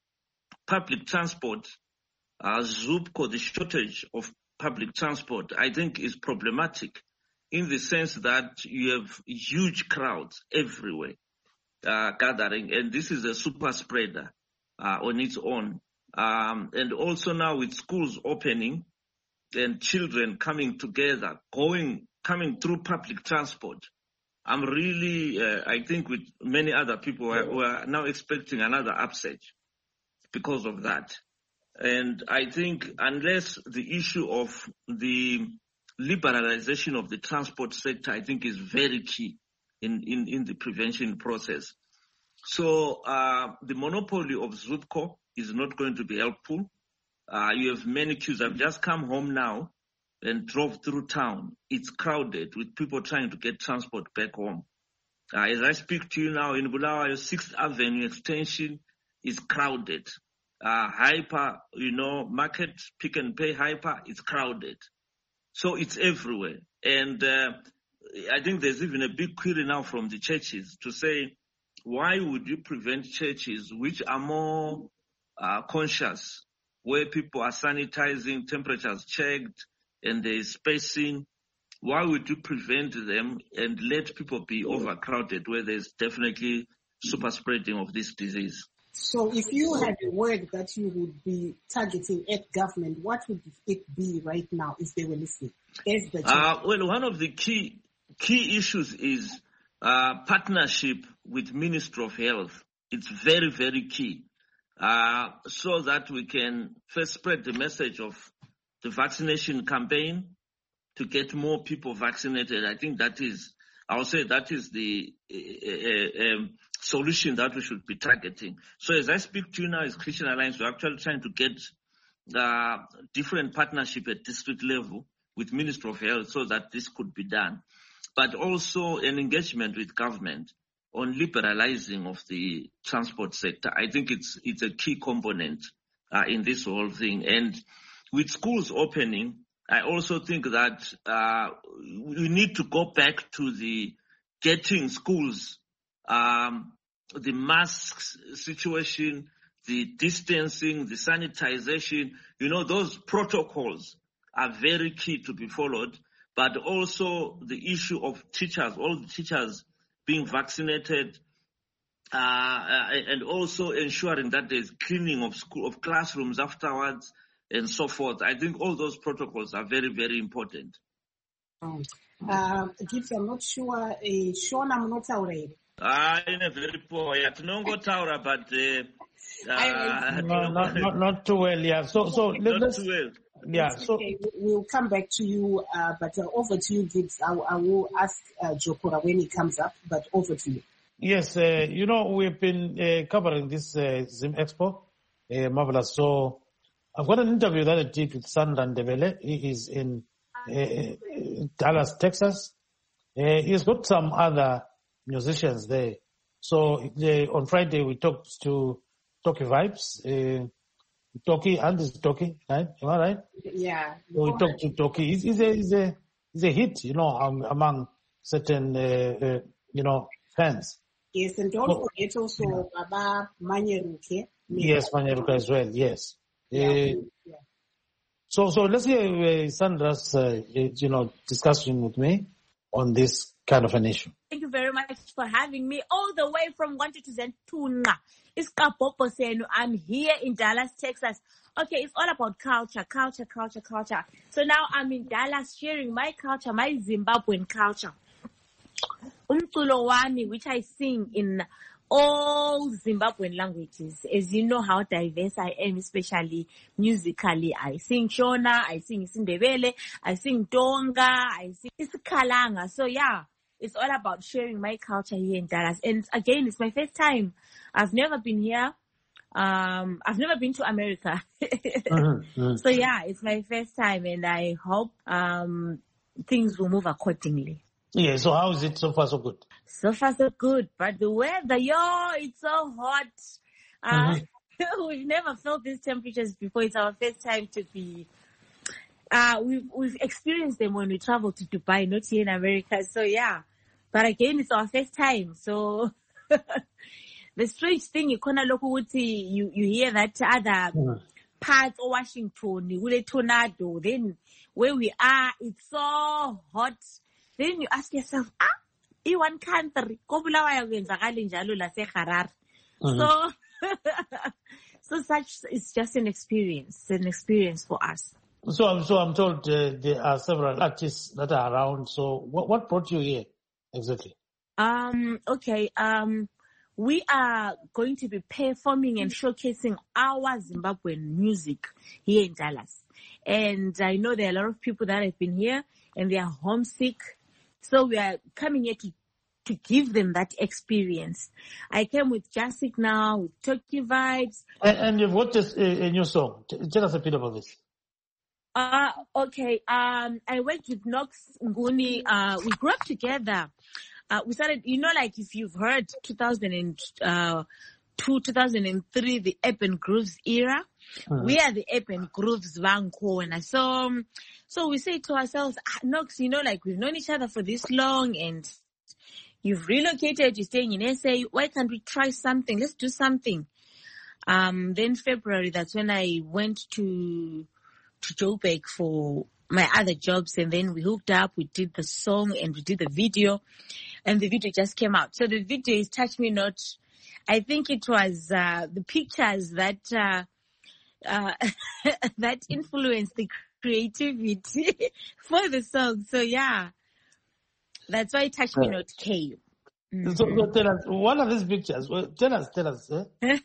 Speaker 9: public transport, uh, ZUPCO, the shortage of public transport, I think is problematic in the sense that you have huge crowds everywhere uh, gathering, and this is a super spreader uh, on its own. Um, and also now with schools opening and children coming together, going, coming through public transport, I'm really, uh, I think with many other people, we're, we're now expecting another upsurge because of that. And I think unless the issue of the liberalization of the transport sector, I think is very key in, in, in the prevention process. So uh, the monopoly of Zutco is not going to be helpful. Uh, you have many queues. I've just come home now and drove through town. It's crowded with people trying to get transport back home. Uh, as I speak to you now in Bulawayo, sixth Avenue extension is crowded. Uh, hyper, you know, market, Pick and Pay hyper, it's crowded. So it's everywhere. And uh, I think there's even a big query now from the churches to say, why would you prevent churches which are more uh, conscious, where people are sanitizing, temperatures checked, and there is spacing? Why would you prevent them and let people be overcrowded where there's definitely super spreading of this disease?
Speaker 2: So if you had a word that you would be targeting at government, what would it be right now if they were listening? The
Speaker 9: uh, well, one of the key key issues is uh, partnership with Ministry of Health. It's very, very key uh, so that we can first spread the message of the vaccination campaign to get more people vaccinated. I think that is, I would say that is the uh, uh, um, solution that we should be targeting. So as I speak to you now as Christian Alliance, we're actually trying to get uh, different partnership at district level with Ministry of Health so that this could be done. But also an engagement with government on liberalizing of the transport sector. I think it's it's a key component uh, in this whole thing. And with schools opening, I also think that uh, we need to go back to the getting schools, um, the masks situation, the distancing, the sanitization. You know, those protocols are very key to be followed. But also the issue of teachers, all the teachers being vaccinated, uh, and also ensuring that there's cleaning of school, of classrooms afterwards, and so forth. I think all those protocols are very, very important.
Speaker 2: Uh, Gibbs, I'm not sure. Uh, Sean, I'm not already.
Speaker 9: Ah, in a very poor. Yeah, to know go tower, but uh, uh,
Speaker 1: no, not, not not too well. Yeah. So so
Speaker 9: not
Speaker 1: let's.
Speaker 9: Too well.
Speaker 1: Yeah. So
Speaker 2: okay. We'll come back to you, uh, but uh, over to you, Gibbs. I, I will ask uh, Jokora when he comes up, but over to you.
Speaker 1: Yes, uh, you know, we've been uh, covering this uh, Zim Expo, uh, marvelous. So I've got an interview that I did with Sandra Ndebele. He is in uh, Dallas, Texas. Uh, he's got some other musicians there. So uh, on Friday we talked to Toki Vibes. Uh, Toki, and this Toki, right? Am I right?
Speaker 2: Yeah.
Speaker 1: So we talked to Toki. He's, he's, a, he's, a, he's a hit, you know, um, among certain, uh, uh, you know, fans.
Speaker 2: Yes, and don't so, forget also Baba Manyeruke.
Speaker 1: Yes, Manyeruke as well, yes.
Speaker 2: Yeah.
Speaker 1: Uh,
Speaker 2: yeah.
Speaker 1: So, so let's hear uh, Sandra's, uh, you know, discussion with me on this kind of an issue.
Speaker 10: Thank you very much for having me all the way from Wanted to Zentuna. It's Kapopo Senu. I'm here in Dallas, Texas. Okay, it's all about culture, culture, culture, culture. So now I'm in Dallas sharing my culture, my Zimbabwean culture. Umculo wami, which I sing in all Zimbabwean languages. As you know how diverse I am, especially musically. I sing Shona, I sing Sindebele, I sing Tonga, I sing Isikalanga. So yeah, it's all about sharing my culture here in Dallas. And again, it's my first time. I've never been here. Um, I've never been to America. mm-hmm, mm-hmm. So yeah, it's my first time, and I hope um, things will move accordingly.
Speaker 1: Yeah, so how is it so far so good?
Speaker 10: So far so good, but the weather, yo, it's so hot. Uh, mm-hmm. We've never felt these temperatures before. It's our first time to be, uh, we've, we've experienced them when we travel to Dubai, not here in America. So yeah, but again, it's our first time. So the strange thing, you you you hear that other mm-hmm. parts of Washington, with a tornado, then where we are, it's so hot. Then you ask yourself, ah, in one country, so, So such is just an experience, an experience for us.
Speaker 1: So I'm so I'm told uh, there are several artists that are around. So what what brought you here exactly?
Speaker 10: Um. Okay. Um. We are going to be performing and showcasing our Zimbabwean music here in Dallas. And I know there are a lot of people that have been here and they are homesick. So we are coming here to, to give them that experience. I came with Jasic now, with Turkey Vibes.
Speaker 1: And, and you've got this, a, a new song. Tell us a bit about this.
Speaker 10: Uh, okay. Um, I worked with Knox Nguni. Uh, we grew up together. Uh, we started, you know, like if you've heard two thousand two, two thousand three, the Urban Grooves era, mm-hmm. we are the Urban Grooves Vancouver. So, um, so we say to ourselves, ah, Knox, you know, like we've known each other for this long and you've relocated, you're staying in S A. Why can't we try something? Let's do something. Um, then February, that's when I went to, to Joburg for my other jobs, and then we hooked up, we did the song and we did the video, and the video just came out. So the video is Touch Me Not. I think it was uh, the pictures that uh, uh, that influenced the creativity for the song. So yeah, that's why Touch Me Not came. Mm-hmm.
Speaker 1: So, so tell us, what are these pictures? Well, tell us, tell us. Eh?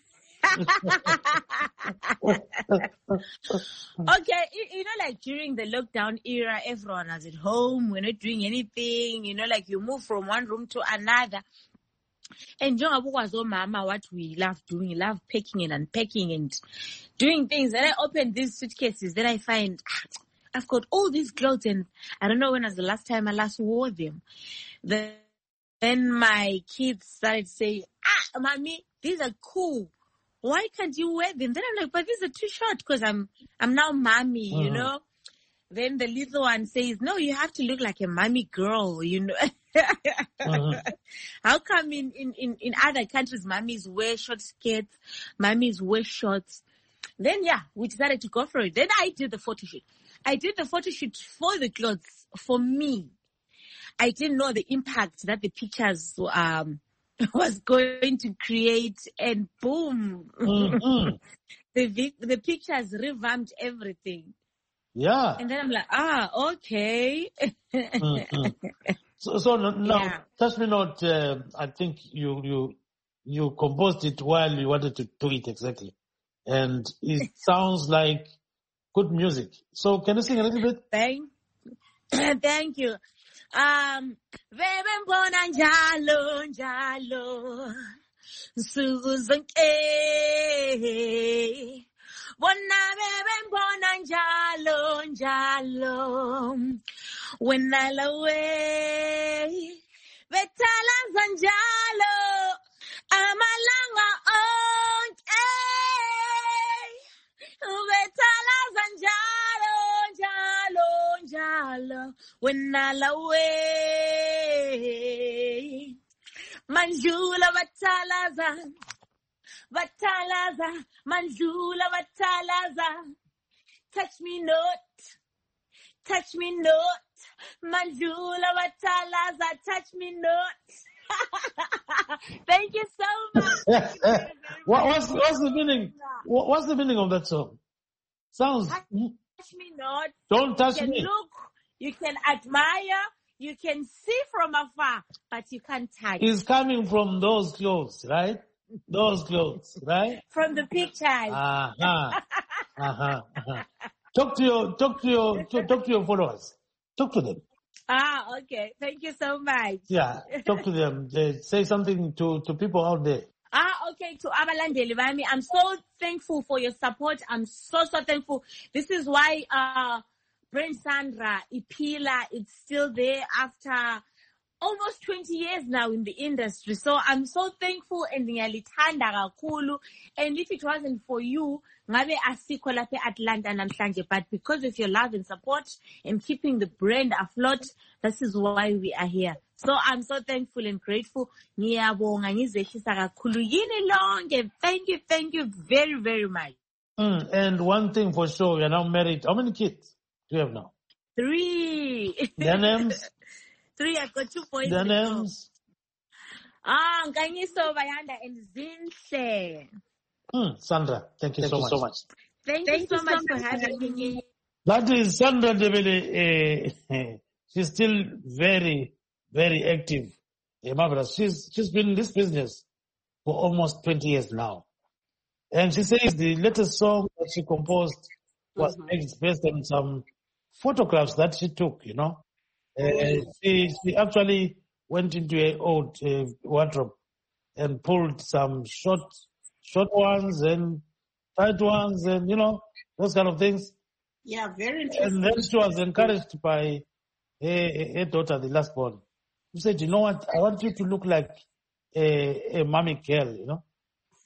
Speaker 10: Okay, you, you know, like during the lockdown era, everyone was at home. We're not doing anything. You know, like you move from one room to another. And John was oh mama, what we love doing, we love packing and unpacking and doing things. And I opened these suitcases, then I find ah, I've got all these clothes, and I don't know when was the last time I last wore them. The, then my kids started saying, ah, mommy, these are cool. Why can't you wear them? Then I'm like, but these are too short because I'm I'm now mommy, you mm-hmm. know. Then the little one says, no, you have to look like a mommy girl, you know. mm-hmm. How come in, in, in, in other countries, mommies wear short skirts, mommies wear shorts? Then, yeah, we decided to go for it. Then I did the photo shoot. I did the photo shoot for the clothes, for me. I didn't know the impact that the pictures um was going to create, and boom, mm-hmm. the the pictures revamped everything.
Speaker 1: Yeah.
Speaker 10: And then I'm like, ah, okay.
Speaker 1: mm-hmm. So, so now, yeah. Touch Me Not, uh, I think you you you composed it while you wanted to do it exactly, and it sounds like good music. So, can you sing a little bit?
Speaker 10: Thank, thank you. Um, Bebe mbona njalo njalo nsuku zonke bona bebe mbona njalo njalo wena lawe bethala njalo amalanga onke bethala njalo njalo njalo wena lawe manjula batalaza batalaza manjula batalaza touch me not touch me not manjula batalaza touch me not. Thank you so much.
Speaker 1: what, what's what's the meaning what, what's the meaning of that song? Sounds
Speaker 10: touch me not.
Speaker 1: Don't touch
Speaker 10: you can
Speaker 1: me.
Speaker 10: Look, you can admire, you can see from afar, but you can't touch.
Speaker 1: It's coming from those clothes, right? Those clothes, right?
Speaker 10: From the pictures.
Speaker 1: Uh-huh. Uh-huh. Uh-huh. Talk to your talk to your talk, talk to your followers. Talk to them.
Speaker 10: Ah, okay. Thank you so much.
Speaker 1: Yeah, talk to them. They say something to, to people out there.
Speaker 10: Ah, okay. To Abalandeli Bami, I'm so thankful for your support. I'm so, so thankful. This is why uh, Brent Sandra, Ipila, it's still there after almost twenty years now in the industry. So I'm so thankful and ngiyalithanda kakhulu. And if it wasn't for you, ngabe asikho lapha eAtlanta namhlanje, but because of your love and support and keeping the brand afloat, this is why we are here. So I'm so thankful and grateful. Ngiyabonga ngizehlisa kakhulu yini lonke. Thank you, thank you very, very much.
Speaker 1: Mm, and one thing for sure, you're now married. How many kids do you have now?
Speaker 10: Three.
Speaker 1: Their names?
Speaker 10: Three, I got two boys.
Speaker 1: Their names?
Speaker 10: Ah, Nganyiso Bayanda and Zinhle.
Speaker 1: Mm, Sandra, thank you, thank so, you much. so much.
Speaker 10: Thank, thank you so much for having me.
Speaker 1: That is Sandra Debele. Uh, she's still very, very active. Uh, marvelous. She's she's been in this business for almost twenty years now. And she says the latest song that she composed was mm-hmm. based on some photographs that she took, you know. Uh, mm-hmm. she, she actually went into an old uh, wardrobe and pulled some short, short ones and tight ones and, you know, those kind of things.
Speaker 2: Yeah, very interesting.
Speaker 1: And then she was encouraged by her, her daughter, the last born. She said, you know what, I want you to look like a, a mommy girl, you know.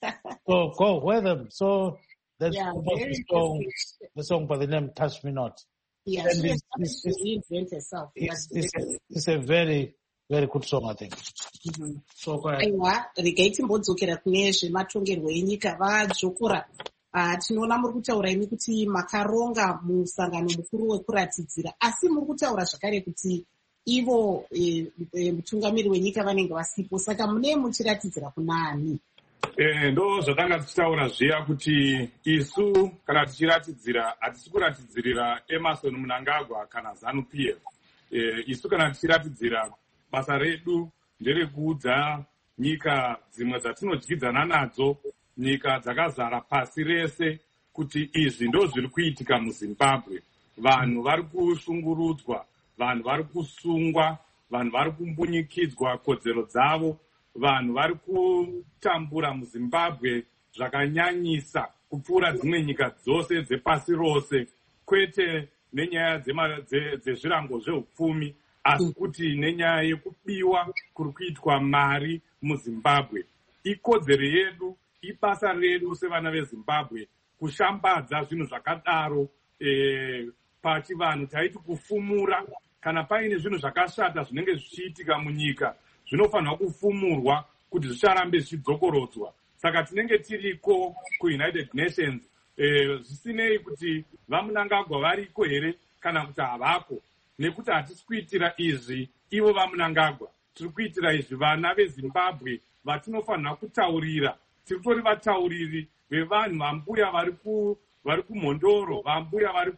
Speaker 1: So go wear them. So that's
Speaker 2: yeah,
Speaker 1: the song, the song by the name Touch Me Not.
Speaker 2: Yeah,
Speaker 1: and
Speaker 2: she
Speaker 1: it's,
Speaker 2: it's, it's, reinvent herself.
Speaker 1: It's, it's, a, it's a very, very good song, I think.
Speaker 2: Mm-hmm.
Speaker 1: So go ahead.
Speaker 2: Aiwa, regai timbodzokera kune zvematongerwo enyika vadzokora. Tinoona muri kutaura imi kuti makaronga musangano mukuru wekuratidzira, asi muri kutaura zvakare kuti ivo mutungamiri wenyika vanenge vasipo, saka mune muchiratidzira kuna ani?
Speaker 6: Eh, ndo zvatanga tichitaura zviya kuti isu kana tichiratidzira hatisi kuratidzirira Emerson Mnangagwa kana ZANU-P F. Eh, isu kana tichiratidzira basa redu nderekuudza nyika dzimwe dzatinodyidzana nadzo, nyika dzakazara pasi rese, kuti izvi ndo zviri kuitika muZimbabwe. Vanhu vari kushungurudzwa, vanhu vari kusungwa, vanhu vari kumbunyikidzwa kodzero dzavo, vanhu vari kutambura muZimbabwe zvakanyanyisa kupfuura dzimwe nyika dzose dzepasi rose, kwete nenyaya dzezvirango zveupfumi, asi kuti nenyaya yekubiwa kuri kuitwa mari muZimbabwe. Ikodzero yedu, ibasa redu sevana veZimbabwe kushambadza zvinhu zvakadaro. E, pachivanhu taiti kufumura, kana paine zvinhu zvakashata zvinenge zvichiitika munyika, zvinofanirwa kufumurwa kuti zvicharambe zvichidzokorodzwa. Saka tinenge tiriko kuUnited Nations, e, zvisinei kuti vaMnangagwa variko here kana kuti havako, nekuti hatisi kuitira izvi ivo vaMnangagwa, tiri kuitira izvi vana veZimbabwe vatinofanirwa kutaurira. Tiri kutori vatauriri vevanhu vambuya vari kumhondoro, vambuya vari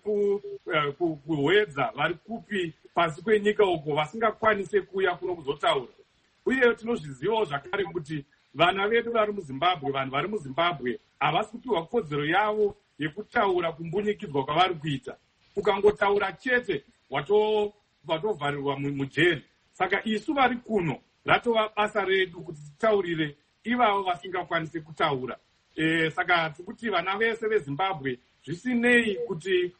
Speaker 6: kuhwedza, vari kupi pasi kwenyika uko, vasingakwanise kuuya kuno kuzotaura. Uye tinozvizivawo zvakare kuti vana vedu vari muZimbabwe, vanhu vari muZimbabwe havasi kupiwa kodzero yavo yekutaura kumbunyikidzwa kwavari kuita. Ukangotaura chete watovharirwa mujeri. Saka isu vari kuno ratova basa redu kuti titaurire ivavo vasingakwanisi kutaura. E, saka tikuti vana vese veZimbabwe, zvisinei kuti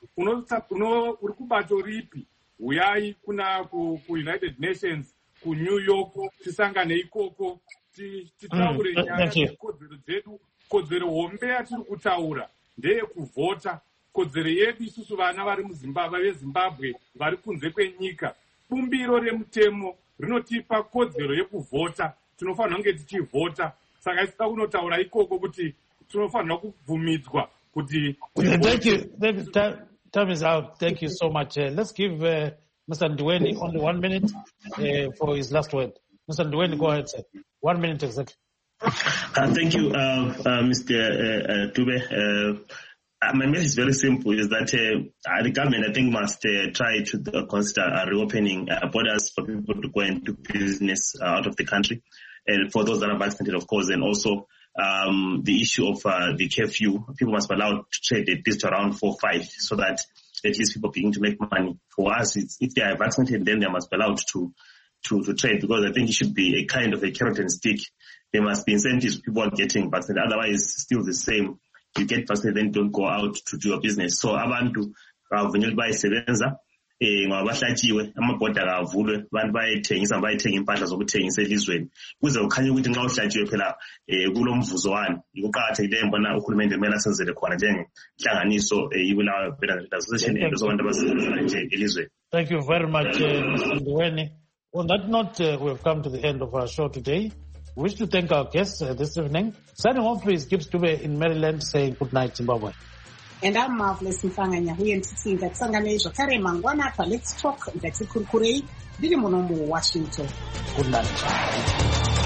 Speaker 6: uri kubato ripi, uyai kuna kuUnited Nations, kuNew York, tisangane ikoko, titaure nyaya dzekodzero dzedu. Kodzero hombe yatiri kutaura ndeye kuvhota. Kodzero yedu isusu vana vari muZimbabwe veZimbabwe vari kunze kwenyika, bumbiro remutemo rinotipa kodzero yekuvhota. Tinofanira kunge tichivhota. Saka isida kunotaura ikoko kuti tinofanira kubvumidzwa kuti.
Speaker 1: Thank you. Time is out. Thank you so much. Uh, let's give uh, Mister Ndweni only one minute uh, for his last word. Mister Ndweni, go ahead, sir. One minute exactly.
Speaker 8: Uh, thank you, uh, uh, Mister Uh, uh, Dube. Uh, uh, my message is very simple: is that uh, the government, I think, must uh, try to uh, consider uh, reopening uh, borders for people to go and do business uh, out of the country, and for those that are vaccinated, of course, and also um, the issue of uh, the curfew. People must be allowed to trade at least around four five, so that at least people begin to make money. For us, it's, if they are vaccinated, then they must be allowed to. To, to trade, because I think it should be a kind of a carrot and stick. There must be incentives for people getting vaccinated. Otherwise, it's still the same. You get vaccinated, then don't go out to do your business. So abantu avunyelwa bayisebenza eh ngabahlatshiwe amabhoda akavulwe abantu bayethengisa bayithenga impahla zokuthengisa elizweni kuze kukhanye ukuthi nxa uhlatshiwe phela eh kulomvuzo wani ikuqhakathekile mbona uhulumende kumele asenzele khona njengenhlanganiso ibulawa Business Association endozabantu abasebenza nje elizweni.
Speaker 1: Thank you very much, uh, Mister Ndweni. On that note, uh, we have come to the end of our show today. We wish to thank our guests uh, this evening. Signing off is Gibbs Dube in Maryland saying good night, Zimbabwe.
Speaker 2: And I'm Marvelous Mfanganya. We entertain that Sanganejo Kare Mangwana for Let's Talk. That's a Kurkurei. Didi Monomo, Washington.
Speaker 1: Good night.